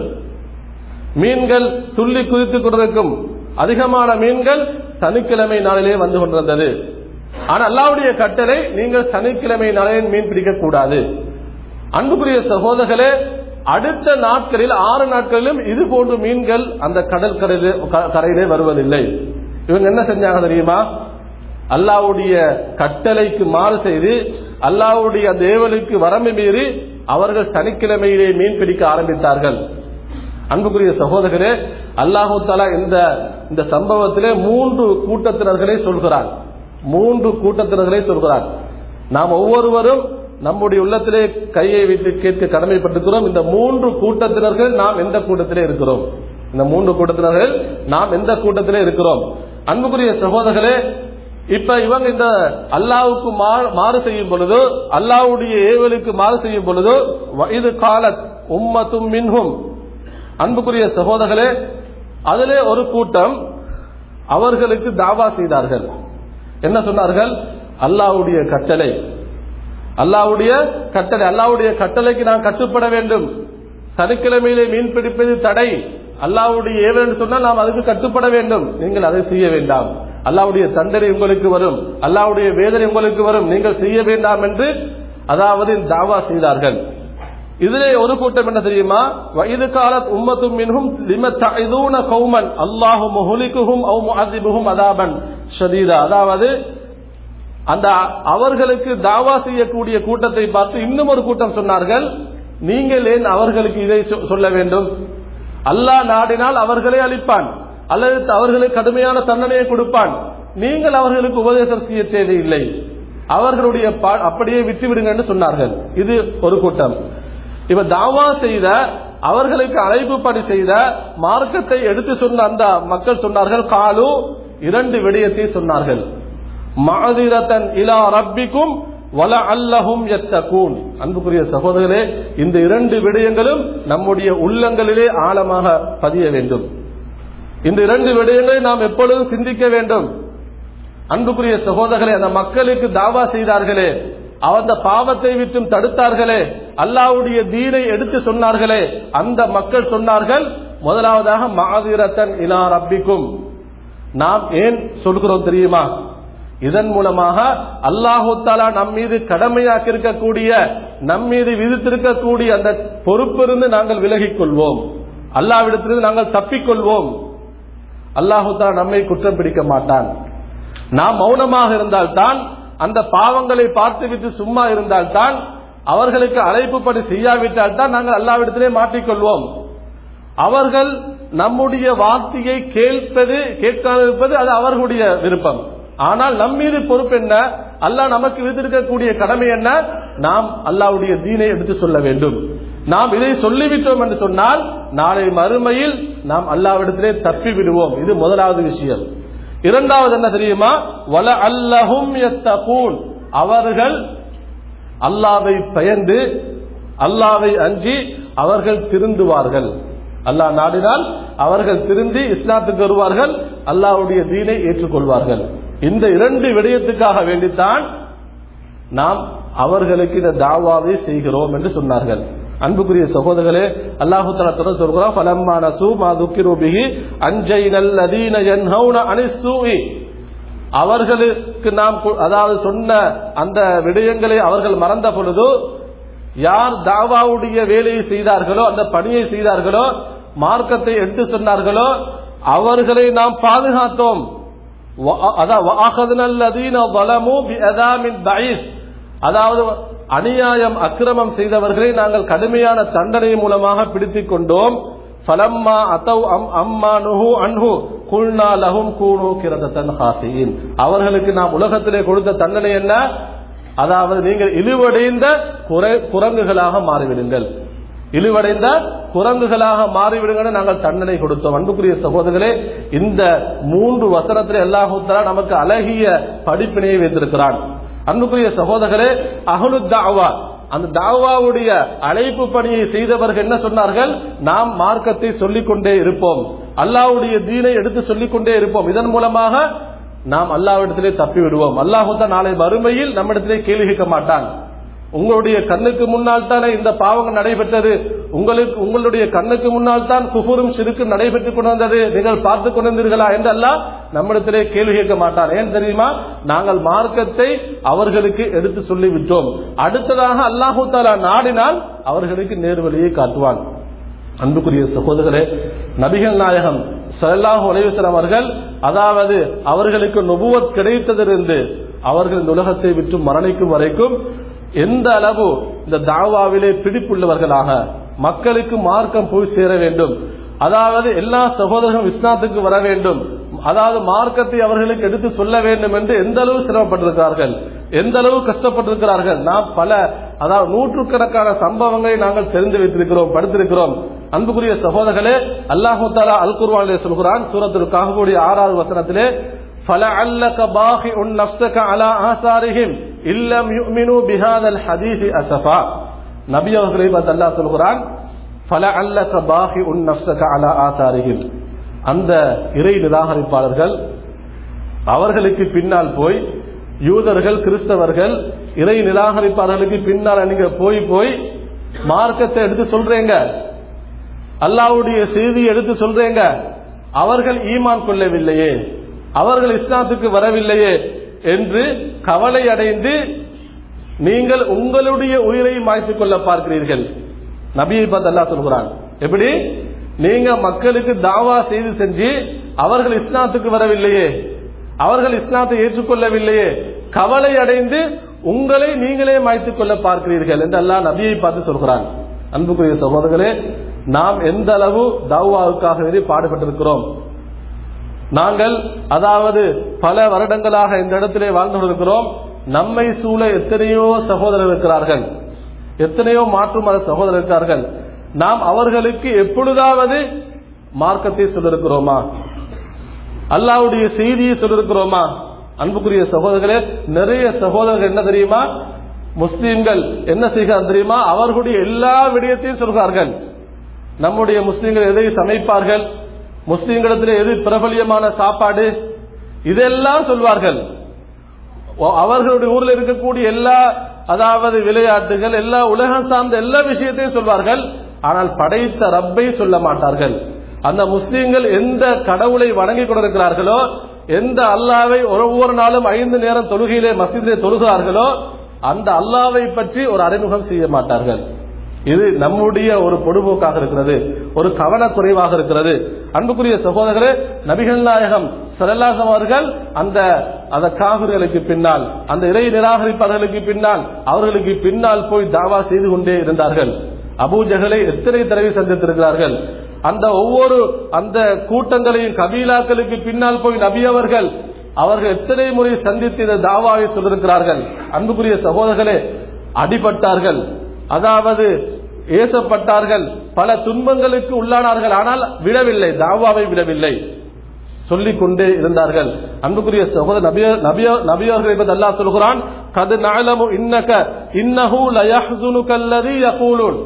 மீன்கள் துள்ளி குதித்துக் கொண்டிருக்கும் அதிகமான மீன்கள் சனிக்கிழமை நாளிலே வந்து கொண்டிருந்தது. ஆனால் அல்லாஹ்வுடைய கட்டளை, நீங்கள் சனிக்கிழமை நாளில் மீன் பிடிக்க கூடாது. அன்புக்குரிய சகோதரர்களே, அடுத்த நாட்களில் ஆறு நாட்களிலும் இது போன்ற மீன்கள் அந்த கடல் கரையிலே வருவதில்லை. இவங்க என்ன செஞ்சாங்க தெரியுமா? அல்லாஹ்வுடைய கட்டளைக்கு மாறு செய்து அல்லாஹ்வுடைய தேவனுக்கு வரம்பு மீறி அவர்கள் சனிக்கிழமையிலே மீன் பிடிக்க ஆரம்பித்தார்கள். அன்புக்குரிய சகோதரர்களே, அல்லாஹு தஆலா இந்த இந்த சம்பவத்திலே மூன்று கூட்டத்தினர்களை சொல்கிறார். மூன்று கூட்டத்தினர்களை சொல்கிறார். நாம் ஒவ்வொருவரும் நம்முடைய உள்ளத்திலே கையை வைத்து கேட்க கடமைப்பட்டிருக்கிறோம். இந்த மூன்று கூட்டத்தினர்கள் நாம் எந்த கூட்டத்திலே இருக்கிறோம்? இந்த மூன்று கூட்டத்தினர்கள் நாம் எந்த கூட்டத்திலே இருக்கிறோம்? அன்புக்குரிய சகோதரர்களே, இப்ப இவங்க இந்த அல்லாஹ்வுக்கு மாறு செய்யும் பொழுது, அல்லாஹ்வுடைய ஏவலுக்கு மாறு செய்யும் பொழுது, இது காலத் உம்மத்தும் மின்ஹும். அன்புக்குரிய சகோதரர்களே, அதிலே ஒரு கூட்டம் அவர்களுக்கு தாவா செய்தார்கள். என்ன சொன்னார்கள்? அல்லாஹ்வுடைய கட்டளை, அல்லாஹ்வுடைய கட்டளை, அல்லாஹ்வுடைய கட்டளைக்கு நான் கட்டுப்பட வேண்டும். சனிக்கிழமையிலே மீன் பிடிப்பது தடை, அல்லாஹ்வுடைய ஏவல் என்று சொன்னால் நாம் அதுக்கு கட்டுப்பட வேண்டும். நீங்கள் அதை செய்ய வேண்டாம், அல்லாஹ்வுடைய தண்டனை உங்களுக்கு வரும், அல்லாஹ்வுடைய வேதனை உங்களுக்கு வரும், நீங்கள் செய்ய வேண்டாம் என்று அதாவது தாவா செய்தார்கள். இதிலே ஒரு கூட்டம் என்ன தெரியுமா? வயது காலத் உம்மத்தும் மின்ஹும் லிம தஇதுன கௌமன் அல்லாஹு முஹ்லிகுஹும் அவ் முஅذிபுஹும் அதாபன் ஷதீதா. அதாவது அந்த அவர்களுக்கு தாவா செய்யக்கூடிய கூட்டத்தை பார்த்து இன்னும் ஒரு கூட்டம் சொன்னார்கள், நீங்கள் ஏன் அவர்களுக்கு இதை சொல்ல வேண்டும்? அல்லாஹ் நாடினால் அவர்களை அழிப்பான் அல்லது அவர்களுக்கு கடுமையான தண்டனையை கொடுப்பான். நீங்கள் அவர்களுக்கு உபதேசம் செய்ய தேவையில்லை, அவர்களுடைய அப்படியே விட்டுவிடுங்க என்று சொன்னார்கள். இது ஒரு கூட்டம். இப்ப தாவா செய்த அவர்களுக்கு அழைப்பு பணி செய்த மார்க்கத்தை எடுத்து சொன்ன அந்த மக்கள் சொன்னார்கள், காலு இரண்டு விடயத்தை சொன்னார்கள். மஅதிரத்தன் இலா ரப்பிக்கும் வலஅல்லஹும் யத்தகூன். அன்புக்குரிய சகோதரர்களே, இந்த இரண்டு விடயங்களும் நம்முடைய உள்ளங்களிலே ஆழமாக பதிய வேண்டும். இந்த இரண்டு விடயங்களை நாம் எப்பொழுதும் சிந்திக்க வேண்டும். அன்புக்குரிய சகோதரர்களே, அந்த மக்களுக்கு தாவா செய்தார்களே, அந்த பாவத்தை விட்டும் தடுத்தார்களே, அல்லாஹ்வுடைய தீனை எடுத்து சொன்னார்களே, அந்த மக்கள் சொன்னார்கள், முதலாவதாக மஅதிரத்தன் இலா ரப்பிக்கும். நாம் ஏன் சொல்கிறோம் தெரியுமா? இதன் மூலமாக அல்லாஹு தஆலா நம் மீது கடமையாக்கி இருக்கக்கூடிய, நம் மீது விதித்திருக்கக்கூடிய அந்த பொறுப்பிலிருந்து நாங்கள் விலகிக் கொள்வோம், அல்லாஹ்விடத்திலிருந்து நாங்கள் தப்பிக்கொள்வோம். அல்லாஹு தஆலா நம்மை குற்றம் பிடிக்க மாட்டான். நாம் மௌனமாக இருந்தால்தான், அந்த பாவங்களை பார்த்துவிட்டு சும்மா இருந்தால்தான், அவர்களுக்கு அழைப்பு பணி செய்யாவிட்டால் தான் நாங்கள் அல்லாஹ்விடத்திலே மாட்டிக்கொள்வோம். அவர்கள் நம்முடைய வார்த்தையை கேட்பது கேட்காதிருப்பது அது அவர்களுடைய விருப்பம். ஆனால் நம் மீது பொறுப்பு என்ன? அல்லாஹ் நமக்கு விதித்திருக்கக்கூடிய கடமை என்ன? நாம் அல்லாஹ்வுடைய தீனை எடுத்து சொல்ல வேண்டும். நாம் இதை சொல்லிவிட்டோம் என்று சொன்னால் நாளை மறுமையில் நாம் அல்லாஹ்விடத்திலே தப்பி விடுவோம். இது முதலாவது விஷயம். இரண்டாவது என்ன தெரியுமா? வல அல்லஹும் யத்தகூன். அவர்கள் அல்லாஹ்வை பயந்து, அல்லாஹ்வை அஞ்சி அவர்கள் திருந்துவார்கள். அல்லாஹ் நாடினால் அவர்கள் திருந்தி இஸ்லாத்துக்கு வருவார்கள், அல்லாஹ்வுடைய தீனை ஏற்றுக்கொள்வார்கள். இந்த இரண்டு விடயத்துக்காக வேண்டித்தான் நாம் அவர்களுக்கு இந்த தாவாவை செய்கிறோம் என்று சொன்னார்கள். அன்புக்குரிய சகோதரர்களே, அல்லாஹ் தஆலா தொடர்ந்து சொல்கிறார், ஃபலம்மா நஸூ மா ذுக்கிரு பிஹி அன்ஜைனல் லதீன யன்ஹவுன அனிஸ் ஸூஇ. அவர்களுக்கு நாம் அதாவது சொன்ன அந்த விடயங்களை அவர்கள் மறந்த பொழுது, யார் தாவாவுடைய வேலையை செய்தார்களோ, அந்த பணியை செய்தார்களோ, மார்க்கத்தை எடுத்து சொன்னார்களோ, அவர்களை நாம் பாதுகாத்தோம். அதாவது அநியாயம் அக்கிரமம் செய்தவர்களை நாங்கள் கடுமையான தண்டனை மூலமாக பிடித்துக் கொண்டோம். ஃபலம்மா அதவ் அம்மா நுஹு அன்ஹு குல்னா லஹும் கூனு கிரதத்தன் ஹாசியின். அவர்களுக்கு நாம் உலகத்திலே கொடுத்த தண்டனை என்ன? அதாவது நீங்கள் இழிவடைந்த குரங்குகளாக மாறிவிடுங்கள், இழிவடைந்த குரங்குகளாக மாறிவிடுங்கள் நாங்கள் தண்டனை கொடுத்தோம். அன்புக்குரிய சகோதரர்களே, இந்த மூன்று வசனத்திலே அல்லாஹ் தஆலா நமக்கு அழகிய படிப்பினையை வைத்திருக்கிறான். அன்புக்குரிய சகோதரர்களே, அஹ்லு தஅவா, அந்த தாவாவுடைய அழைப்பு பணியை செய்தவர்கள் என்ன சொன்னார்கள்? நாம் மார்க்கத்தை சொல்லிக் கொண்டே இருப்போம், அல்லாஹ்வுடைய தீனை எடுத்து சொல்லிக் கொண்டே இருப்போம். இதன் மூலமாக நாம் அல்லாஹ்விடத்திலே தப்பி விடுவோம். அல்லாஹ் தான் நாளை மறுமையில் நம்மிடத்திலே கேள்வி கேட்க மாட்டான். உங்களுடைய கண்ணுக்கு முன்னால் தானே இந்த பாவங்கள் நடைபெற்றது, உங்களுக்கு உங்களுடைய கண்ணுக்கு முன்னால் தான் குஃபுரும் ஷிர்க்கும் நடைபெற்றுக் கொண்டு வந்தது, நீங்கள் பார்த்துக் கொண்டிருந்தீர்களா என்று அல்லாஹ் நம்மிடத்திலே கேள்வி கேட்க மாட்டான். ஏன் தெரியுமா? நாங்கள் மார்க்கத்தை அவர்களுக்கு எடுத்து சொல்லிவிட்டோம். அடுத்ததாக அல்லாஹ் தஆலா நாடினால் அவர்களுக்கு நேர்வழியை காட்டுவான். அன்புக்குரிய சகோதரர்களே, நபிகள் நாயகம் ஸல்லல்லாஹு அலைஹி வஸல்லம் அவர்கள், அதாவது அவர்களுக்கு நுபுவத் கிடைத்ததிலிருந்து அவர்கள் இந்த உலகத்தை விட்டு மரணிக்கும் வரைக்கும் எந்த அளவு இந்த தாவாவிலே பிடிப்புள்ளவர்களாக மக்களுக்கு மார்க்கம் போய் சேர வேண்டும், அதாவது எல்லா சகோதரர்களும் இஸ்லாத்துக்கு வர வேண்டும், அதாவது மார்க்கத்தை அவர்களுக்கு எடுத்து சொல்ல வேண்டும் என்று எந்த அளவு சிரமப்பட்டிருக்கிறார்கள், எந்த அளவு கஷ்டப்பட்டிருக்கிறார்கள். நாம் பல அதாவது நூற்றுக்கணக்கான சம்பவங்களை நாங்கள் தெரிந்து வைத்திருக்கிறோம், படித்திருக்கிறோம். அன்புக்குரிய சகோதரர்களே, அல்லாஹ் தஆலா அல் குர்ஆனிலே சொல்கிறான், சூரத்துல் கஹ்ஃபுடைய ஆறாவது வசனத்திலே, فَلَعَلَّكَ بَاخِعٌ نَفْسَكَ عَلَى آثَارِهِمْ إِن لَّمْ يُؤْمِنُوا بِهَذَا الْحَدِيثِ أَسَفًا. நபி அவர்களை பார்த்து அல்லாஹ் சொல்கிறான், فَلَعَلَّكَ بَاخِعٌ نَفْسَكَ عَلى آثَارِهِمْ. அந்த இறை நிராகரிப்பாளர்கள் அவர்களுக்கு பின்னால் போய், யூதர்கள் கிறிஸ்தவர்கள் இறை நிராகரிப்பாளர்களுக்கு பின்னால் நீங்க போய் போய் மார்க்கத்தை எடுத்து சொல்றீங்க, அல்லாஹ்வுடைய செய்தியை எடுத்து சொல்றீங்க, அவர்கள் ஈமான் கொள்ளவில்லையே, அவர்கள் இஸ்லாத்துக்கு வரவில்லையே என்று கவலை அடைந்து நீங்கள் உங்களுடைய உயிரை மாய்த்துக் கொள்ள பார்க்கிறீர்கள். நபியை பார்த்து அல்லாஹ் சொல்கிறான், எப்படி நீங்க மக்களுக்கு தாவா செய்து செஞ்சு அவர்கள் இஸ்லாத்துக்கு வரவில்லையே, அவர்கள் இஸ்லாத்தை ஏற்றுக்கொள்ளவில்லையே, கவலை அடைந்து உங்களை நீங்களே மாய்த்துக் கொள்ள பார்க்கிறீர்கள் என்று அல்லாஹ் நபியை பார்த்து சொல்கிறான். அன்புக்குரிய சகோதரர்களே, நாம் எந்த அளவு தாவாவுக்காக வேண்டி பாடுபட்டிருக்கிறோம். நாங்கள் அதாவது பல வருடங்களாக இந்த இடத்திலே வாழ்ந்து கொண்டிருக்கிறோம். நம்மை சூழ எத்தனையோ சகோதரர் இருக்கிறார்கள், எத்தனையோ மாற்று மத சகோதரர் இருக்கிறார்கள். நாம் அவர்களுக்கு எப்பொழுதாவது மார்க்கத்தை சொல்லிருக்கிறோமா, அல்லாஹ்வுடைய செய்தியை சொல்லிருக்கிறோமா? அன்புக்குரிய சகோதரர்களே, நிறைய சகோதரர்கள் என்ன தெரியுமா, முஸ்லிம்கள் என்ன செய்கிறார் தெரியுமா, அவர்களுடைய எல்லா விடயத்தையும் சொல்கிறார்கள். நம்முடைய முஸ்லிம்கள் எதை சமைப்பார்கள், முஸ்லிம்களிடத்தில் எது பிரபலியமான சாப்பாடு, இதெல்லாம் சொல்வார்கள். அவர்களுடைய ஊரில் இருக்கக்கூடிய எல்லா அதாவது விளையாட்டுகள், எல்லா உலகம் சார்ந்த எல்லா விஷயத்தையும் சொல்வார்கள். ஆனால் படைத்த ரப்பை சொல்ல மாட்டார்கள். அந்த முஸ்லிம்கள் எந்த கடவுளை வணங்கி கொண்டிருக்கிறார்களோ, எந்த அல்லாவை ஒவ்வொரு நாளும் ஐந்து நேரம் தொழுகையிலே மஸ்ஜிதிலே தொழுகிறார்களோ, அந்த அல்லாவை பற்றி ஒரு அறிமுகம் செய்ய மாட்டார்கள். இது நம்முடைய ஒரு பொடுபோக்காக இருக்கிறது, ஒரு கவனக்குறைவாக இருக்கிறது. அன்புக்குரிய சகோதரர்களே, நபிகள் நாயகம் ஸல்லல்லாஹு அலைஹி அவர்கள் அந்த அந்த காஃபிர்களுக்கு பின்னால், அந்த இறை நிராகரிப்பாளர்களுக்கு பின்னால், அவர்களுக்கு பின்னால் போய் தாவா செய்து கொண்டே இருந்தார்கள். அபூ ஜஹலை எத்தனை தடவை சந்தித்திருக்கிறார்கள். அந்த ஒவ்வொரு அந்த கூட்டங்களையும் கபீலாக்களுக்கு பின்னால் போய் நபி அவர்கள் அவர்கள் எத்தனை முறை சந்தித்து இந்த தாவாவை சொல்லிருக்கிறார்கள். அன்புக்குரிய சகோதரர்களே, அடிபட்டார்கள், அதாவது ஏசப்பட்டார்கள், பல துன்பங்களுக்கு உள்ளானார்கள். ஆனால் விடவில்லை, தாவாவை விடவில்லை, சொல்லிக் கொண்டே இருந்தார்கள். அன்புக்குரிய சகோதரர், நபியவர்களை பற்றி அல்லாஹ் சொல்கிறான், கது நஅலமு இன்னக இன்னஹு லயஹ்ஸுனுக அல்லதி யகூலுன்.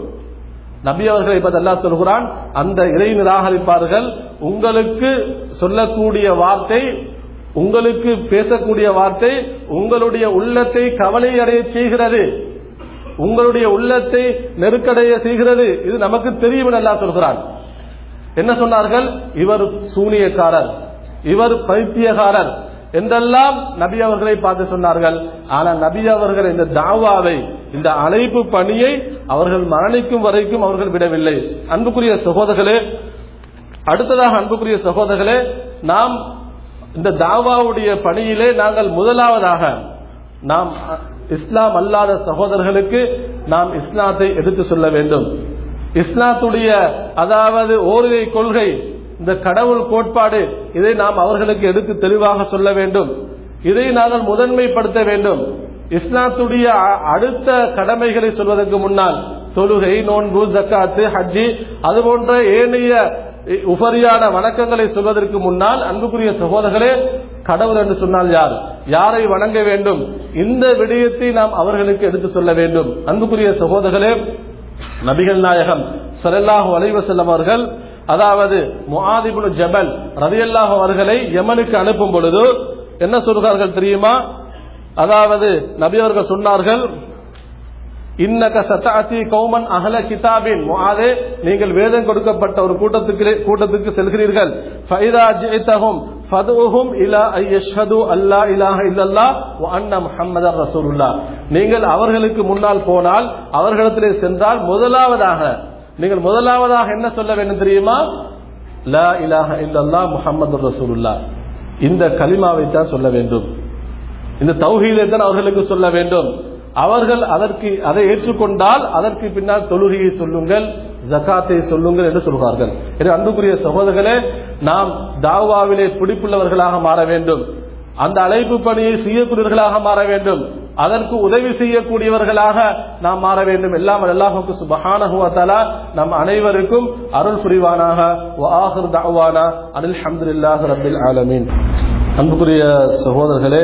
நபி அவர்களை பற்றி அல்லாஹ் சொல்கிறான், அந்த இறை நிராகரிப்பார்கள் உங்களுக்கு சொல்லக்கூடிய வார்த்தை, உங்களுக்கு பேசக்கூடிய வார்த்தை உங்களுடைய உள்ளத்தை கவலை அடைய செய்கிறது, உங்களுடைய உள்ளத்தை நெருக்கடைய செய்கிறது. இது நமக்கு தெரியும் அல்லாஹ் சொல்கிறான். என்ன சொன்னார்கள்? இவர் சூனியக்காரர், இவர் பைத்தியக்காரர் என்றெல்லாம் நபி அவர்களை பார்த்து சொன்னார்கள். ஆனால் நபி அவர்கள் இந்த தாவாவை, இந்த அழைப்பு பணியை அவர்கள் மரணிக்கும் வரைக்கும் அவர்கள் விடவில்லை. அன்புக்குரிய சகோதரர்களே, அடுத்ததாக அன்புக்குரிய சகோதரர்களே, நாம் இந்த தாவாவுடைய பணியிலே நாங்கள் முதலாவதாக நாம் இஸ்லாம் அல்லாத சகோதரர்களுக்கு நாம் இஸ்லாத்தை எடுத்து சொல்ல வேண்டும். இஸ்லாத்துடைய அதாவது ஓரிரை கொள்கை, இந்த கடவுள் கோட்பாடு, இதை நாம் அவர்களுக்கு எடுத்து தெளிவாக சொல்ல வேண்டும். இதை நாங்கள் முதன்மைப்படுத்த வேண்டும். இஸ்லாத்துடைய அடுத்த கடமைகளை சொல்வதற்கு முன்னால் தொழுகை, நோன்பு, ஜக்காத்து, ஹஜ்ஜி, அதுபோன்ற ஏனைய உபரியான வணக்கங்களை சொல்வதற்கு முன்னால் அன்புக்குரிய சகோதரர்களே, கடவுள் என்று சொன்னால் யார், யாரை வணங்க வேண்டும், இந்த விடயத்தை நாம் அவர்களுக்கு எடுத்து சொல்ல வேண்டும். அன்புக்குரிய சகோதரர்களே, நபிகள் நாயகம் ஸல்லல்லாஹு அலைஹி வஸல்லம் அவர்கள் அதாவது முஆத் இப்னு ஜபல் ரலியல்லாஹு அவர்களை யமனுக்கு அனுப்பும் பொழுது என்ன சொல்கிறார்கள் தெரியுமா? அதாவது நபி அவர்கள் சொன்னார்கள், இன்னக சதஅதி கௌமன் அஹ்ல கிதாபின், முஆதே நீங்கள் வேதம் கொடுக்கப்பட்ட ஒரு கூட்டத்துக்கு கூட்டத்துக்கு செல்கிறீர்கள். ஃபைதா ஜிஅதஹும் ஃபதுஹும் இலா அய்யஷ்ஹது அல்லா இலாஹ இல்லல்லாஹ் வ அன்ன முஹம்மதர் ரசூலுல்லாஹ். நீங்கள் அவர்களுக்கு முன்னால் போனால், அவர்களிடத்திலே சென்றால் முதலாவதாக நீங்கள் முதலாவதாக என்ன சொல்ல வேண்டும் தெரியுமா? லா இலாஹ இல்லல்லாஹ் முஹம்மதுர் ரசூலுல்லாஹ். இந்த கலிமாவை தான் சொல்ல வேண்டும், இந்த தௌஹீதை தான் அவர்களுக்கு சொல்ல வேண்டும். அவர்கள் அதற்கு அதை ஏற்றுக்கொண்டால் அதற்கு பின்னால் தொழுகையை சொல்லுங்கள், ஜகாத்தை சொல்லுங்கள் என்று சொல்கிறார்கள். எனவே அன்புக்குரிய சகோதரர்களே, நாம் தாவாவிலே பிடிப்புள்ளவர்களாக மாற வேண்டும், அந்த அழைப்பு பணியை செய்யக்கூடியவர்களாக மாற வேண்டும், அதற்கு உதவி செய்யக்கூடியவர்களாக நாம் மாற வேண்டும். எல்லாம் அல்லாஹ்வுக்கு சுப்ஹானஹு வ தஆலா நம் அனைவருக்கும் அருள் புரிவானாக. வ ஆகிரு தஅவானா அனில் ஹம்துலில்லாஹி ரப்பில் ஆலமீன். அன்புக்குரிய சகோதரர்களே,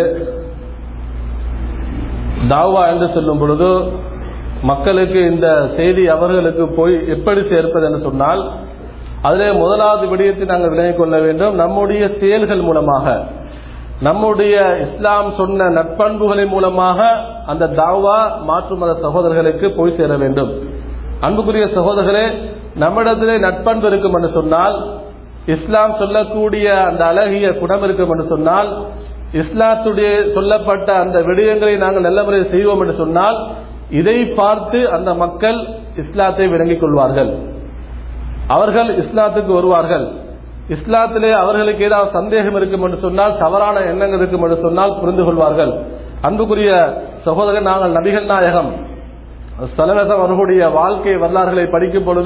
தாவா என்று சொல்லும் பொழுது மக்களுக்கு இந்த செய்தி அவர்களுக்கு போய் எப்படி சேர்ப்பது என்று சொன்னால், அதிலே முதலாவது விடயத்தை நாங்கள் விளங்கிக் கொள்ள வேண்டும். நம்முடைய செயல்கள் மூலமாக, நம்முடைய இஸ்லாம் சொன்ன நற்பண்புகளின் மூலமாக அந்த தாவா மாற்று மத சகோதரர்களுக்கு போய் சேர வேண்டும். அன்புக்குரிய சகோதரர்களே, நம்மிடத்திலே நற்பண்பு இருக்கும் என்று சொன்னால், இஸ்லாம் சொல்லக்கூடிய அந்த அழகிய குணம் இருக்கும் என்று சொன்னால், இஸ்லாத்துடைய சொல்லப்பட்ட அந்த விடயங்களை நாங்கள் நல்ல முறையில் செய்வோம் என்று சொன்னால், இதை பார்த்து அந்த மக்கள் இஸ்லாத்தை விளங்கிக் கொள்வார்கள், அவர்கள் இஸ்லாத்துக்கு வருவார்கள். இஸ்லாத்திலே அவர்களுக்கு ஏதாவது சந்தேகம் இருக்கும் என்று சொன்னால், தவறான எண்ணங்கள் இருக்கும் என்று சொன்னால் புரிந்து கொள்வார்கள். அன்புக்குரிய சகோதரர், நாங்கள் நபிகள் நாயகம் ஸல்லல்லாஹு அவர்களுடைய வாழ்க்கை வரலாறுகளை படிக்கும் பொழுது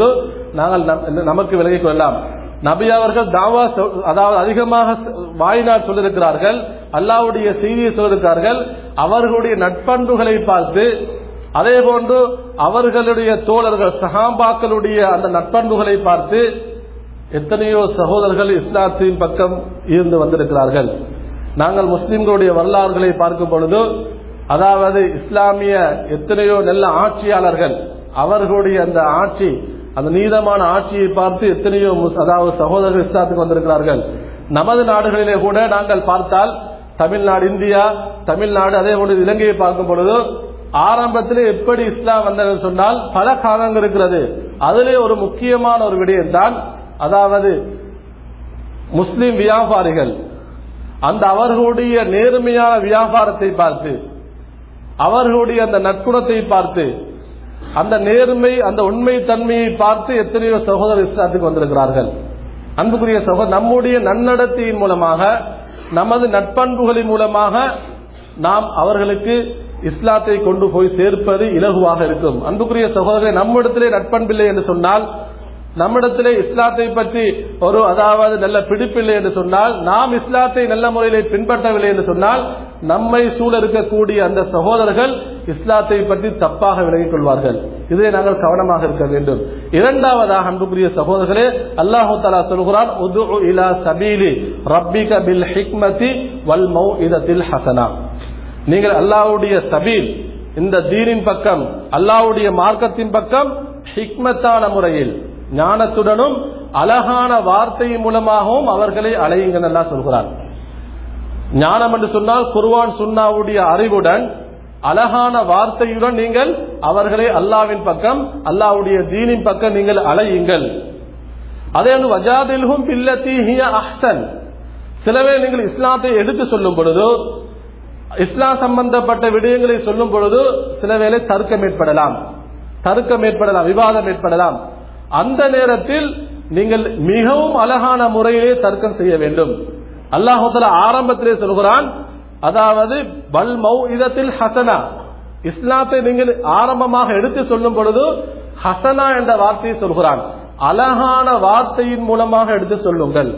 நாங்கள் நமக்கு விலகிக் கொள்ளலாம். நபி அவர்கள் தாவா அதாவது அதிகமாக வாயினால் சொல்லிருக்கிறார்கள், அல்லாஹ்வுடைய செய்தியை சொல்லிருக்கிறார்கள். அவர்களுடைய நட்பண்புகளை பார்த்து, அதே போன்று அவர்களுடைய தோழர்கள் சஹாபாக்களுடைய அந்த நட்பண்புகளை பார்த்து எத்தனையோ சகோதரர்கள் இஸ்லாத்தின் பக்கம் இருந்து வந்திருக்கிறார்கள். நாங்கள் முஸ்லிம்களுடைய வரலாறுகளை பார்க்கும் பொழுது, அதாவது இஸ்லாமிய எத்தனையோ நல்ல ஆட்சியாளர்கள் அவர்களுடைய அந்த ஆட்சி, அந்த நீதமான ஆட்சியை பார்த்து எத்தனையோ அதாவது சகோதரர்கள் இஸ்லாத்துக்கு வந்திருக்கிறார்கள். நமது நாடுகளிலே கூட நாங்கள் பார்த்தால் தமிழ்நாடு, இந்தியா, தமிழ்நாடு, அதே போன்று இலங்கையை பார்க்கும் பொழுது ஆரம்பத்திலே எப்படி இஸ்லாம் வந்தது சொன்னால் பல காரணங்கள் இருக்கிறது. அதிலே ஒரு முக்கியமான ஒரு விடயம் தான், அதாவது முஸ்லிம் வியாபாரிகள் அந்த அவர்களுடைய நேர்மையான வியாபாரத்தை பார்த்து, அவர்களுடைய அந்த நற்குணத்தை பார்த்து, அந்த நேர்மை, அந்த உண்மை தன்மையை பார்த்து எத்தனையோ சகோதரர் இஸ்லாத்துக்கு வந்திருக்கிறார்கள். அன்புக்குரிய சகோதரர், நம்முடைய நன்னடத்தையின் மூலமாக, நமது நட்பண்புகளின் மூலமாக நாம் அவர்களுக்கு இஸ்லாத்தை கொண்டு போய் சேர்ப்பது இலகுவாக இருக்கும். அன்புக்குரிய சகோதரரை, நம்மிடத்திலே நட்பண்பில்லை என்று சொன்னால், நம்மிடத்திலே இஸ்லாத்தை பற்றி ஒரு அதாவது நல்ல பிடிப்பில்லை என்று சொன்னால், நாம் இஸ்லாத்தை நல்ல முறையிலே பின்பற்றவில்லை என்று சொன்னால், நம்மை சூழ இருக்கக்கூடிய அந்த சகோதரர்கள் இஸ்லாத்தை பற்றி தப்பாக விலகிக் கொள்வார்கள். இதை நாங்கள் கவனமாக இருக்க வேண்டும். இரண்டாவதாக அன்புக்குரிய சகோதரர்களே, அல்லாஹு தஆலா சொல்கிறான், உதுஉ இலா சபீலி ரப்பிக பில் ஹிக்மதி வல் மௌஇதத்தில் ஹஸனா. நீங்கள் அல்லாஹ்வுடைய சபீல், இந்த தீனின் பக்கம், அல்லாஹ்வுடைய மார்க்கத்தின் பக்கம் ஹிக்மத்தான முறையில், ஞானத்துடனும் அழகான வார்த்தையின் மூலமாகவும் அவர்களை அழையுங்கள் என்று சொல்கிறார். ஞானம் என்று சொன்னால் குர்ஆன் சுன்னாவுடைய அறிவுடன், அழகான வார்த்தையுடன் நீங்கள் அவர்களை அல்லாஹ்வின் பக்கம், அல்லாஹ்வுடைய தீனின் பக்கம் நீங்கள் அழையுங்கள். அதே வஜாதில்ஹும் பில்லதி ஹிய அஹ்சன். சிலவே நீங்கள் இஸ்லாத்தை எடுத்து சொல்லும் பொழுது, இஸ்லாம் சம்பந்தப்பட்ட விடயங்களை சொல்லும் பொழுது சில வேளை தர்க்கம் ஏற்படலாம், தர்க்கம் ஏற்படலாம், விவாதம் ஏற்படலாம். அந்த நேரத்தில் நீங்கள் மிகவும் அழகான முறையிலே தர்க்கம் செய்ய வேண்டும். அல்லாஹ் தஆலா ஆரம்பத்திலே சொல்கிறான், அதாவது வல் மௌஇதத்தில் ஹஸனா. இஸ்லாத்தை நீங்கள் ஆரம்பமாக எடுத்து சொல்லும் பொழுது ஹஸனா என்ற வார்த்தையை சொல்கிறான். அழகான வார்த்தையின் மூலமாக எடுத்து சொல்லுங்கள்.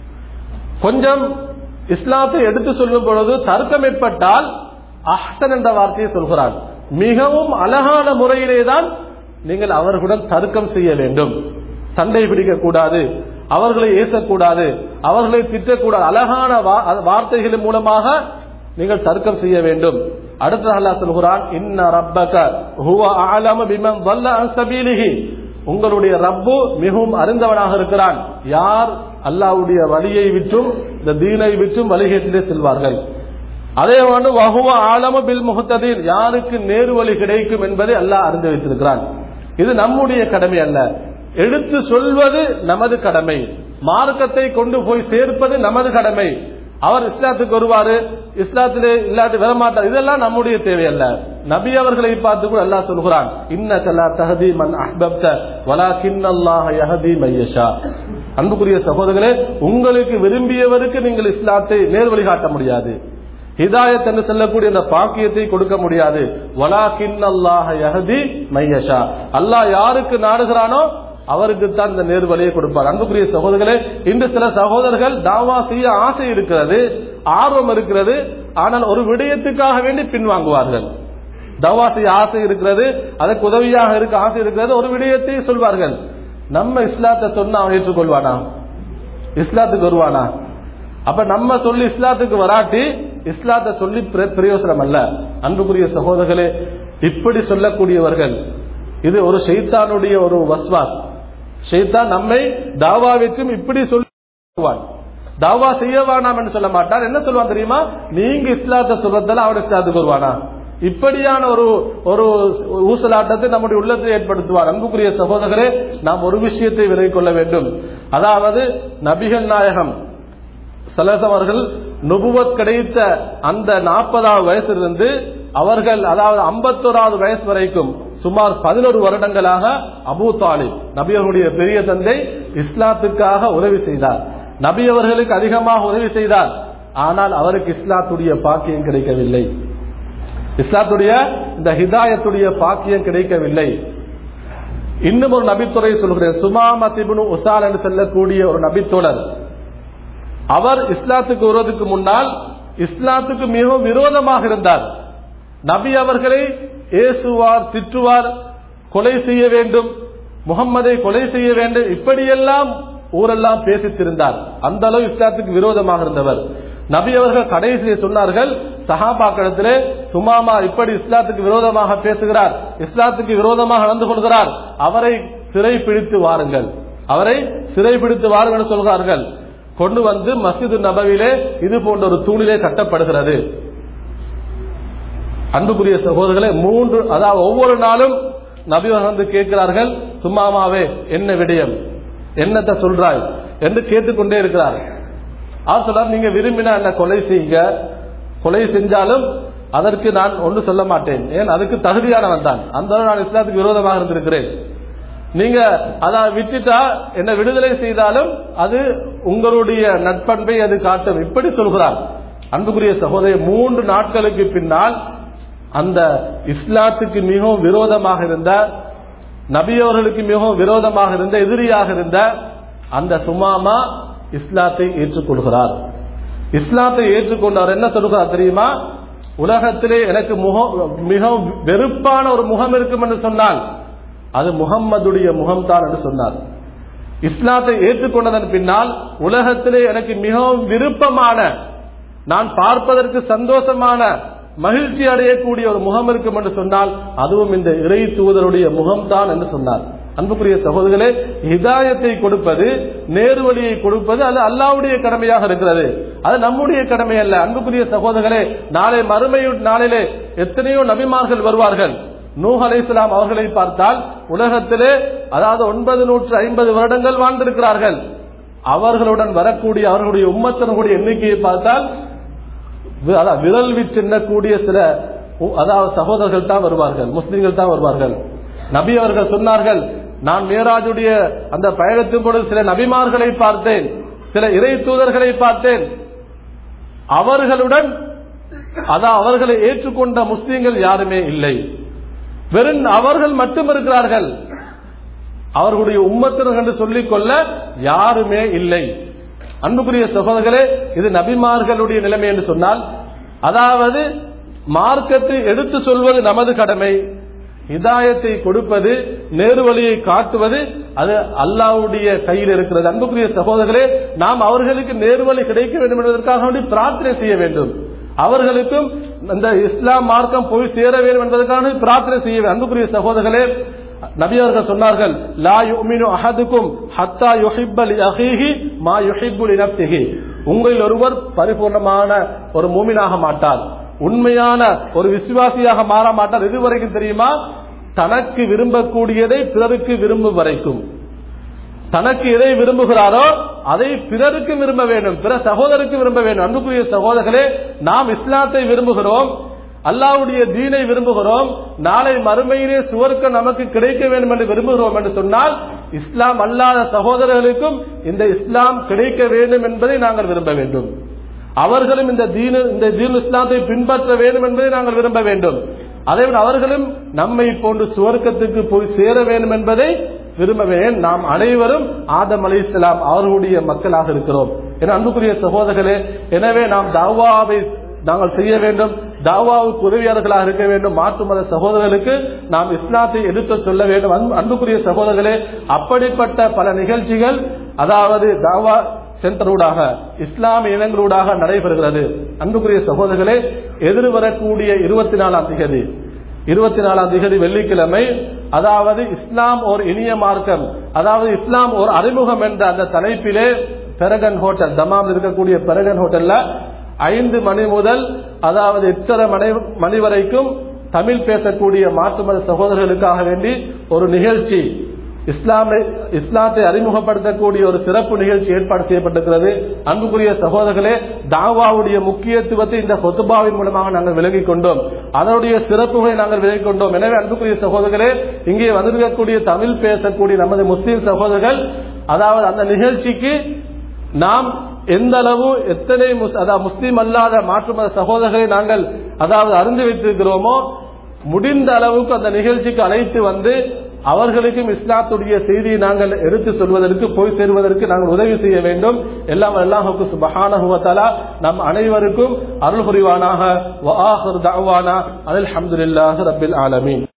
கொஞ்சம் இஸ்லாத்தை எடுத்து சொல்லும் பொழுது தர்க்கம் ஏற்பட்டால் அஹ்சன் என்ற வார்த்தையை சொல்கிறான். மிகவும் அழகான முறையிலே தான் நீங்கள் அவர்களுடன் தர்க்கம் செய்ய வேண்டும். சண்டை பிடிக்க கூடாது, அவர்களை ஏசக்கூடாது, அவர்களை திட்டக்கூடாது. அழகான வார்த்தைகளின் மூலமாக நீங்கள் தர்க்கம் செய்ய வேண்டும். அடுத்த அல்லாஹ் சொல்கிறான், இன்ன ரப்பக ஹுவ அஅலமு பிமன் ضل عن سبيله. உங்களுடைய ரப்பு மிகவும் அறிந்தவனாக இருக்கிறான் யார் அல்லாஹ்வுடைய வழியை விட்டும் இந்த தீனை விட்டும் வழிகேட்டிலே செல்வார்கள். அதே போன்று வஹுவ அஅலமு பில் முஹ்ததீன், யாருக்கு நேரு வழி கிடைக்கும் என்பதை அல்லாஹ் அறிந்து வைத்திருக்கிறான். இது நம்முடைய கடமை அல்ல, எடுத்து சொல்வது நமது கடமை, மார்க்கத்தை கொண்டு போய் சேர்ப்பது நமது கடமை. அவர் இஸ்லாத்துக்கு வருவாரு, இஸ்லாத்திலே இல்லாட்டி வரமாட்டார், இதெல்லாம் நம்முடைய தேவை அல்ல. நபி அவர்களை பார்த்து கூட அல்லாஹ் சொல்கிறான், இன்னக லா தஹ்தி மன் அஹ்பப்த வலாகின்னல்லாஹ யஹ்தி மன் யஷா. அன்புக்குரிய சகோதரர்களே, உங்களுக்கு விரும்பியவருக்கு நீங்கள் இஸ்லாத்தை நேர்வழி காட்ட முடியாது, ஹிதாயத் என்று சொல்லக்கூடிய அந்த பாக்கியத்தை கொடுக்க முடியாது. வலாகின்னல்லாஹ யஹ்தி மன் யஷா. அல்லாஹ் யாருக்கு நாடுகிறானோ அவருக்கு தான் இந்த நேர்வழியை கொடுப்பார். அன்புக்குரிய சகோதரர்களே, இன்று சில சகோதரர்கள் தாவா செய்ய ஆசை இருக்கிறது, ஆர்வம் இருக்கிறது, ஆனால் ஒரு விடயத்துக்காக வேண்டி பின்வாங்குவார்கள். தாவா செய்ய ஆசை இருக்கிறது, அதற்கு உதவியாக இருக்க ஆசை இருக்கிறது, ஒரு விடயத்தை சொல்வார்கள். நம்ம இஸ்லாத்தை சொன்னா அவன் ஏற்றுக்கொள்வானா? இஸ்லாத்துக்கு வருவானா? அப்ப நம்ம சொல்லி இஸ்லாத்துக்கு வராட்டி இஸ்லாத்தை சொல்லி பிரயோசனம் அல்ல. அன்புக்குரிய சகோதரர்களே, இப்படி சொல்லக்கூடியவர்கள், இது ஒரு ஷைத்தானுடைய ஒரு வஸ்வாஸ். ஷைத்தான் நம்மை தாவாவிற்கும் இப்படி சொல்லுவான். தாவா செய்ய வேணாம் என்று சொல்ல மாட்டான். என்ன சொல்லுவான் தெரியுமா? நீங்க இஸ்லாத்தை சொல்றதால அவன் இஸ்லாத்துக்கு வருவானா? இப்படியான ஒரு ஒரு ஊசலாட்டத்தை நம்முடைய உள்ளத்தை ஏற்படுத்துவார். அன்புக்குரிய சகோதரர்களே, நாம் ஒரு விஷயத்தை விலகிக் கொள்ள வேண்டும். அதாவது நபிகள் நாயகம் ஸல்லல்லாஹு அவர்கள் நுபுவத் கிடைத்த அந்த நாற்பதாவது வயசிலிருந்து அவர்கள் அதாவது ஐம்பத்தோராவது வயசு வரைக்கும் சுமார் பதினோரு வருடங்களாக அபூ தாலிப் நபி அவர்களுடைய பெரிய தந்தை இஸ்லாத்துக்காக உதவி செய்தார். நபி அவர்களுக்கு அதிகமாக உதவி செய்தார். ஆனால் அவருக்கு இஸ்லாத்துடைய பாக்கியம் கிடைக்கவில்லை, இஸ்லாத்துடைய இந்த ஹிதாயத்துடைய பாக்கியம் கிடைக்கவில்லை. இன்னும் ஒரு நபித்துறை சொல்கிறேன். சுமாமா இப்னு உசால் என்று சொல்லக்கூடிய ஒரு நபித்தோழர், அவர் இஸ்லாத்துக்கு வருவதற்கு முன்னால் இஸ்லாத்துக்கு மிகவும் விரோதமாக இருந்தார். நபி அவர்களை ஏசுவார், திட்டுவார், கொலை செய்ய வேண்டும், முகம்மதை கொலை செய்ய வேண்டும், இப்படியெல்லாம் ஊரெல்லாம் பேசித்திருந்தார். அந்த அளவு இஸ்லாத்துக்கு விரோதமாக இருந்தவர். நபி அவர்கள் கடைசியை சொன்னார்கள் சஹாபாக்களிடத்திலே, சுமாமா இப்படி இஸ்லாத்துக்கு விரோதமாக பேசுகிறார், இஸ்லாத்துக்கு விரோதமாக நடந்து கொள்கிறார், அவரை சிறை பிடித்து வாருங்கள், அவரை சிறை பிடித்து வாருங்கள் சொல்கிறார்கள். கொண்டு வந்து மஸ்ஜிது நபவிலே இது போன்ற ஒரு தூணிலே கட்டப்படுகிறது. அன்புக்குரிய சகோதரர்களே, மூன்று அதாவது ஒவ்வொரு நாளும் நபி வந்து கேட்கிறார்கள், சும்மாமாவே என்ன விடயம், என்னத்தை சொல்றாய் என்று கேட்டுக்கொண்டே இருக்கிறார். அவர் சொல்றார், நீங்க விரும்பினா என்ன கொலை செய்யுங்க, கொலை செஞ்சாலும் அதற்கு நான் ஒன்று சொல்ல மாட்டேன், ஏன் அதுக்கு தகுதியானவன் தான், அந்த நான் இஸ்லாத்துக்கு விரோதமாக இருந்திருக்கிறேன். நீங்க அதை விட்டுட்டா என்ன விடுதலை செய்தாலும் அது உங்களுடைய நட்பண்பை அது காட்டும், இப்படி சொல்கிறார். அன்புக்குரிய சகோதரர், மூன்று நாட்களுக்கு பின்னால் அந்த இஸ்லாத்துக்கு மிகவும் விரோதமாக இருந்த, நபி அவர்களுக்கு மிகவும் விரோதமாக இருந்த, எதிரியாக இருந்த அந்த சுமாமா இஸ்லாத்தை ஏற்றுக்கொள்கிறார். இஸ்லாத்தை ஏற்றுக்கொண்டார். என்ன சொல்கிறார் தெரியுமா? உலகத்திலே எனக்கு மிகவும் வெறுப்பான ஒரு முகம் இருக்கும் என்று சொன்னால் அது முகம்மதுடைய முகம்தான் என்று சொன்னார். இஸ்லாத்தை ஏற்றுக்கொண்டதன் பின்னால் உலகத்திலே எனக்கு மிகவும் விருப்பமான, நான் பார்ப்பதற்கு சந்தோஷமான, மகிழ்ச்சி அடையக்கூடிய ஒரு முகம் இருக்கும் என்று சொன்னால் அதுவும் இந்த இறை தூதருடைய முகம்தான் என்று சொன்னார். அன்புக்குரிய சகோதரர்களே, ஹிதாயத்தை கொடுப்பது, நேர்வழியை கொடுப்பது அது அல்லாஹ்வுடைய கடமையாக இருக்கிறது, அது நம்முடைய கடமை அல்ல. அன்புக்குரிய சகோதரர்களே, நாளை மறுமை நாளிலே எத்தனையோ நபிமார்கள் வருவார்கள். நூஹ் அலைஹிஸ்ஸலாம் அவர்களை பார்த்தால் உலகத்திலே அதாவது ஒன்பது நூற்று ஐம்பது வருடங்கள் வாழ்ந்திருக்கிறார்கள். அவர்களுடன் வரக்கூடிய அவர்களுடைய உம்மத்தினுடைய எண்ணிக்கையை பார்த்தால் விரல் விட்டு எண்ணக்கூடிய சில அதாவது சகோதரர்கள் தான் வருவார்கள், முஸ்லிம்கள் தான் வருவார்கள். நபி அவர்கள் சொன்னார்கள், நான் மேராஜுடைய அந்த பயணத்தின் பொழுது சில நபிமார்களை பார்த்தேன், சில இறை தூதர்களை பார்த்தேன், அவர்களுடன் அதான் அவர்களை ஏற்றுக்கொண்ட முஸ்லிம்கள் யாருமே இல்லை, வெறும் அவர்கள் மட்டும் இருக்கிறார்கள், அவர்களுடைய உம்மத்தினர் என்று சொல்லிக் கொள்ள யாருமே இல்லை. அன்புக்குரிய சகோதரர்களே, இது நபிமார்களுடைய நிலைமை என்று சொன்னால், அதாவது மார்க்கத்தை எடுத்து சொல்வது நமது கடமை, ஹிதாயத்தை கொடுப்பது, நேர்வழியை காட்டுவது அது அல்லாஹ்வுடைய கையில் இருக்கிறது. அன்புக்குரிய சகோதரர்களே, நாம் அவர்களுக்கு நேர்வழி கிடைக்க வேண்டும் என்பதற்காக வேண்டி பிரார்த்தனை செய்ய வேண்டும், அவர்களுக்கும் இந்த இஸ்லாம் மார்க்கம் போய் சேர வேண்டும் என்பதற்காக பிரார்த்தனை செய்ய வேண்டும். அன்புக்குரிய சகோதரர்களே, நபி அவர்கள் சொன்னார்கள், லா யுமினு அஹதுக்கும் ஹத்தா யுஹிப்ப லி அஹீஹி மா யுஹிப்பு லி நஃப்ஸிஹி. உங்களில் ஒருவர் பரிபூர்ணமான ஒரு மூமினாக மாட்டார், உண்மையான ஒரு விசுவாசியாக மாற மாட்டார். இதுவரைக்கும் தெரியுமா? தனக்கு விரும்பக்கூடியதை பிறருக்கு விரும்பும் வரைக்கும். தனக்கு எதை விரும்புகிறாரோ அதை பிறருக்கு விரும்ப வேண்டும், பிற சகோதரருக்கு விரும்ப வேண்டும். அன்புக்குரிய சகோதரர்களே, நாம் இஸ்லாத்தை விரும்புகிறோம், அல்லாஹ்வுடைய தீனை விரும்புகிறோம், நாளை மறுமையிலே சுவர்க்கம் நமக்கு கிடைக்க வேண்டும் என்று விரும்புகிறோம் என்று சொன்னால் இஸ்லாம் அல்லாத சகோதரர்களுக்கும் இந்த இஸ்லாம் கிடைக்க வேண்டும் என்பதை நாங்கள் விரும்ப வேண்டும், அவர்களும் இந்த தீனு இந்த தீன் இஸ்லாத்தை பின்பற்ற வேண்டும் என்பதை நாங்கள் விரும்ப வேண்டும். அதேபோல் அவர்களும் நம்மை போன்று சுவர்க்கத்துக்கு போய் சேர வேண்டும் என்பதை விரும்ப வேண்டும். நாம் அனைவரும் ஆதம் அலைஹிஸ்ஸலாம் அவர்களுடைய மக்களாக இருக்கிறோம். என அன்புக்குரிய சகோதரர்களே, எனவே நாம் தாவாவை நாங்கள் செய்ய வேண்டும், தாவாவுக்கு உதவியாளர்களாக இருக்க வேண்டும். மாற்று மத சகோதரர்களுக்கு நாம் இஸ்லாத்தை எடுத்து சொல்ல வேண்டும். அன்புக்குரிய சகோதரர்களே, அப்படிப்பட்ட பல நிகழ்ச்சிகள் அதாவது தாவா சென்டரூடாக, இஸ்லாமிய இனங்களூடாக நடைபெறுகிறது. அன்புக்குரிய சகோதரர்களே, எதிர்வரக்கூடிய இருபத்தி நாலாம் திகதி இருபத்தி நாலாம் திகதி வெள்ளிக்கிழமை, அதாவது இஸ்லாம் ஒரு இனிய மார்க்கம், அதாவது இஸ்லாம் ஒரு அறிமுகம் என்ற அந்த தலைப்பிலே பெரகன் ஹோட்டல், தமாம் இருக்கக்கூடிய பெரகன் ஹோட்டல்ல ஐந்து மணி முதல் அதாவது எட்டரை மணி மணி வரைக்கும் தமிழ் பேசக்கூடிய மாற்று மத சகோதரர்களுக்காக வேண்டி ஒரு நிகழ்ச்சி, இஸ்லாமை இஸ்லாத்தை அறிமுகப்படுத்தக்கூடிய ஒரு சிறப்பு நிகழ்ச்சி ஏற்பாடு செய்யப்பட்டிருக்கிறது. அன்புக்குரிய சகோதரர்களே, தாவாவுடைய முக்கியத்துவத்தை இந்த ஹுத்பாவின் மூலமாக நாங்கள் விலகிக் கொண்டோம், அதனுடைய சிறப்புகளை நாங்கள் விலகிக் கொண்டோம். எனவே அன்புக்குரிய சகோதரர்களே, இங்கே வந்திருக்கக்கூடிய தமிழ் பேசக்கூடிய நமது முஸ்லீம் சகோதரர்கள், அதாவது அந்த நிகழ்ச்சிக்கு நாம் எந்த அளவு எத்தனை முஸ்லீம் அல்லாத மாற்று மத சகோதரர்களை நாங்கள் அதாவது அறிந்து வைத்திருக்கிறோமோ முடிந்த அளவுக்கு அந்த நிகழ்ச்சிக்கு அழைத்து வந்து அவர்களுக்கும் இஸ்லாத்துடைய செய்தியை நாங்கள் எடுத்து சொல்வதற்கு போய் சேர்வதற்கு நாங்கள் உதவி செய்ய வேண்டும். எல்லாம் அல்லாஹ்வுக்கு சுப்ஹானஹு வ தஆலா நம் அனைவருக்கும் அருள் புரிவானாக. வ ஆகிரு தஅவானா அல்ஹம்துலில்லாஹி ரப்பில் ஆலமீன்.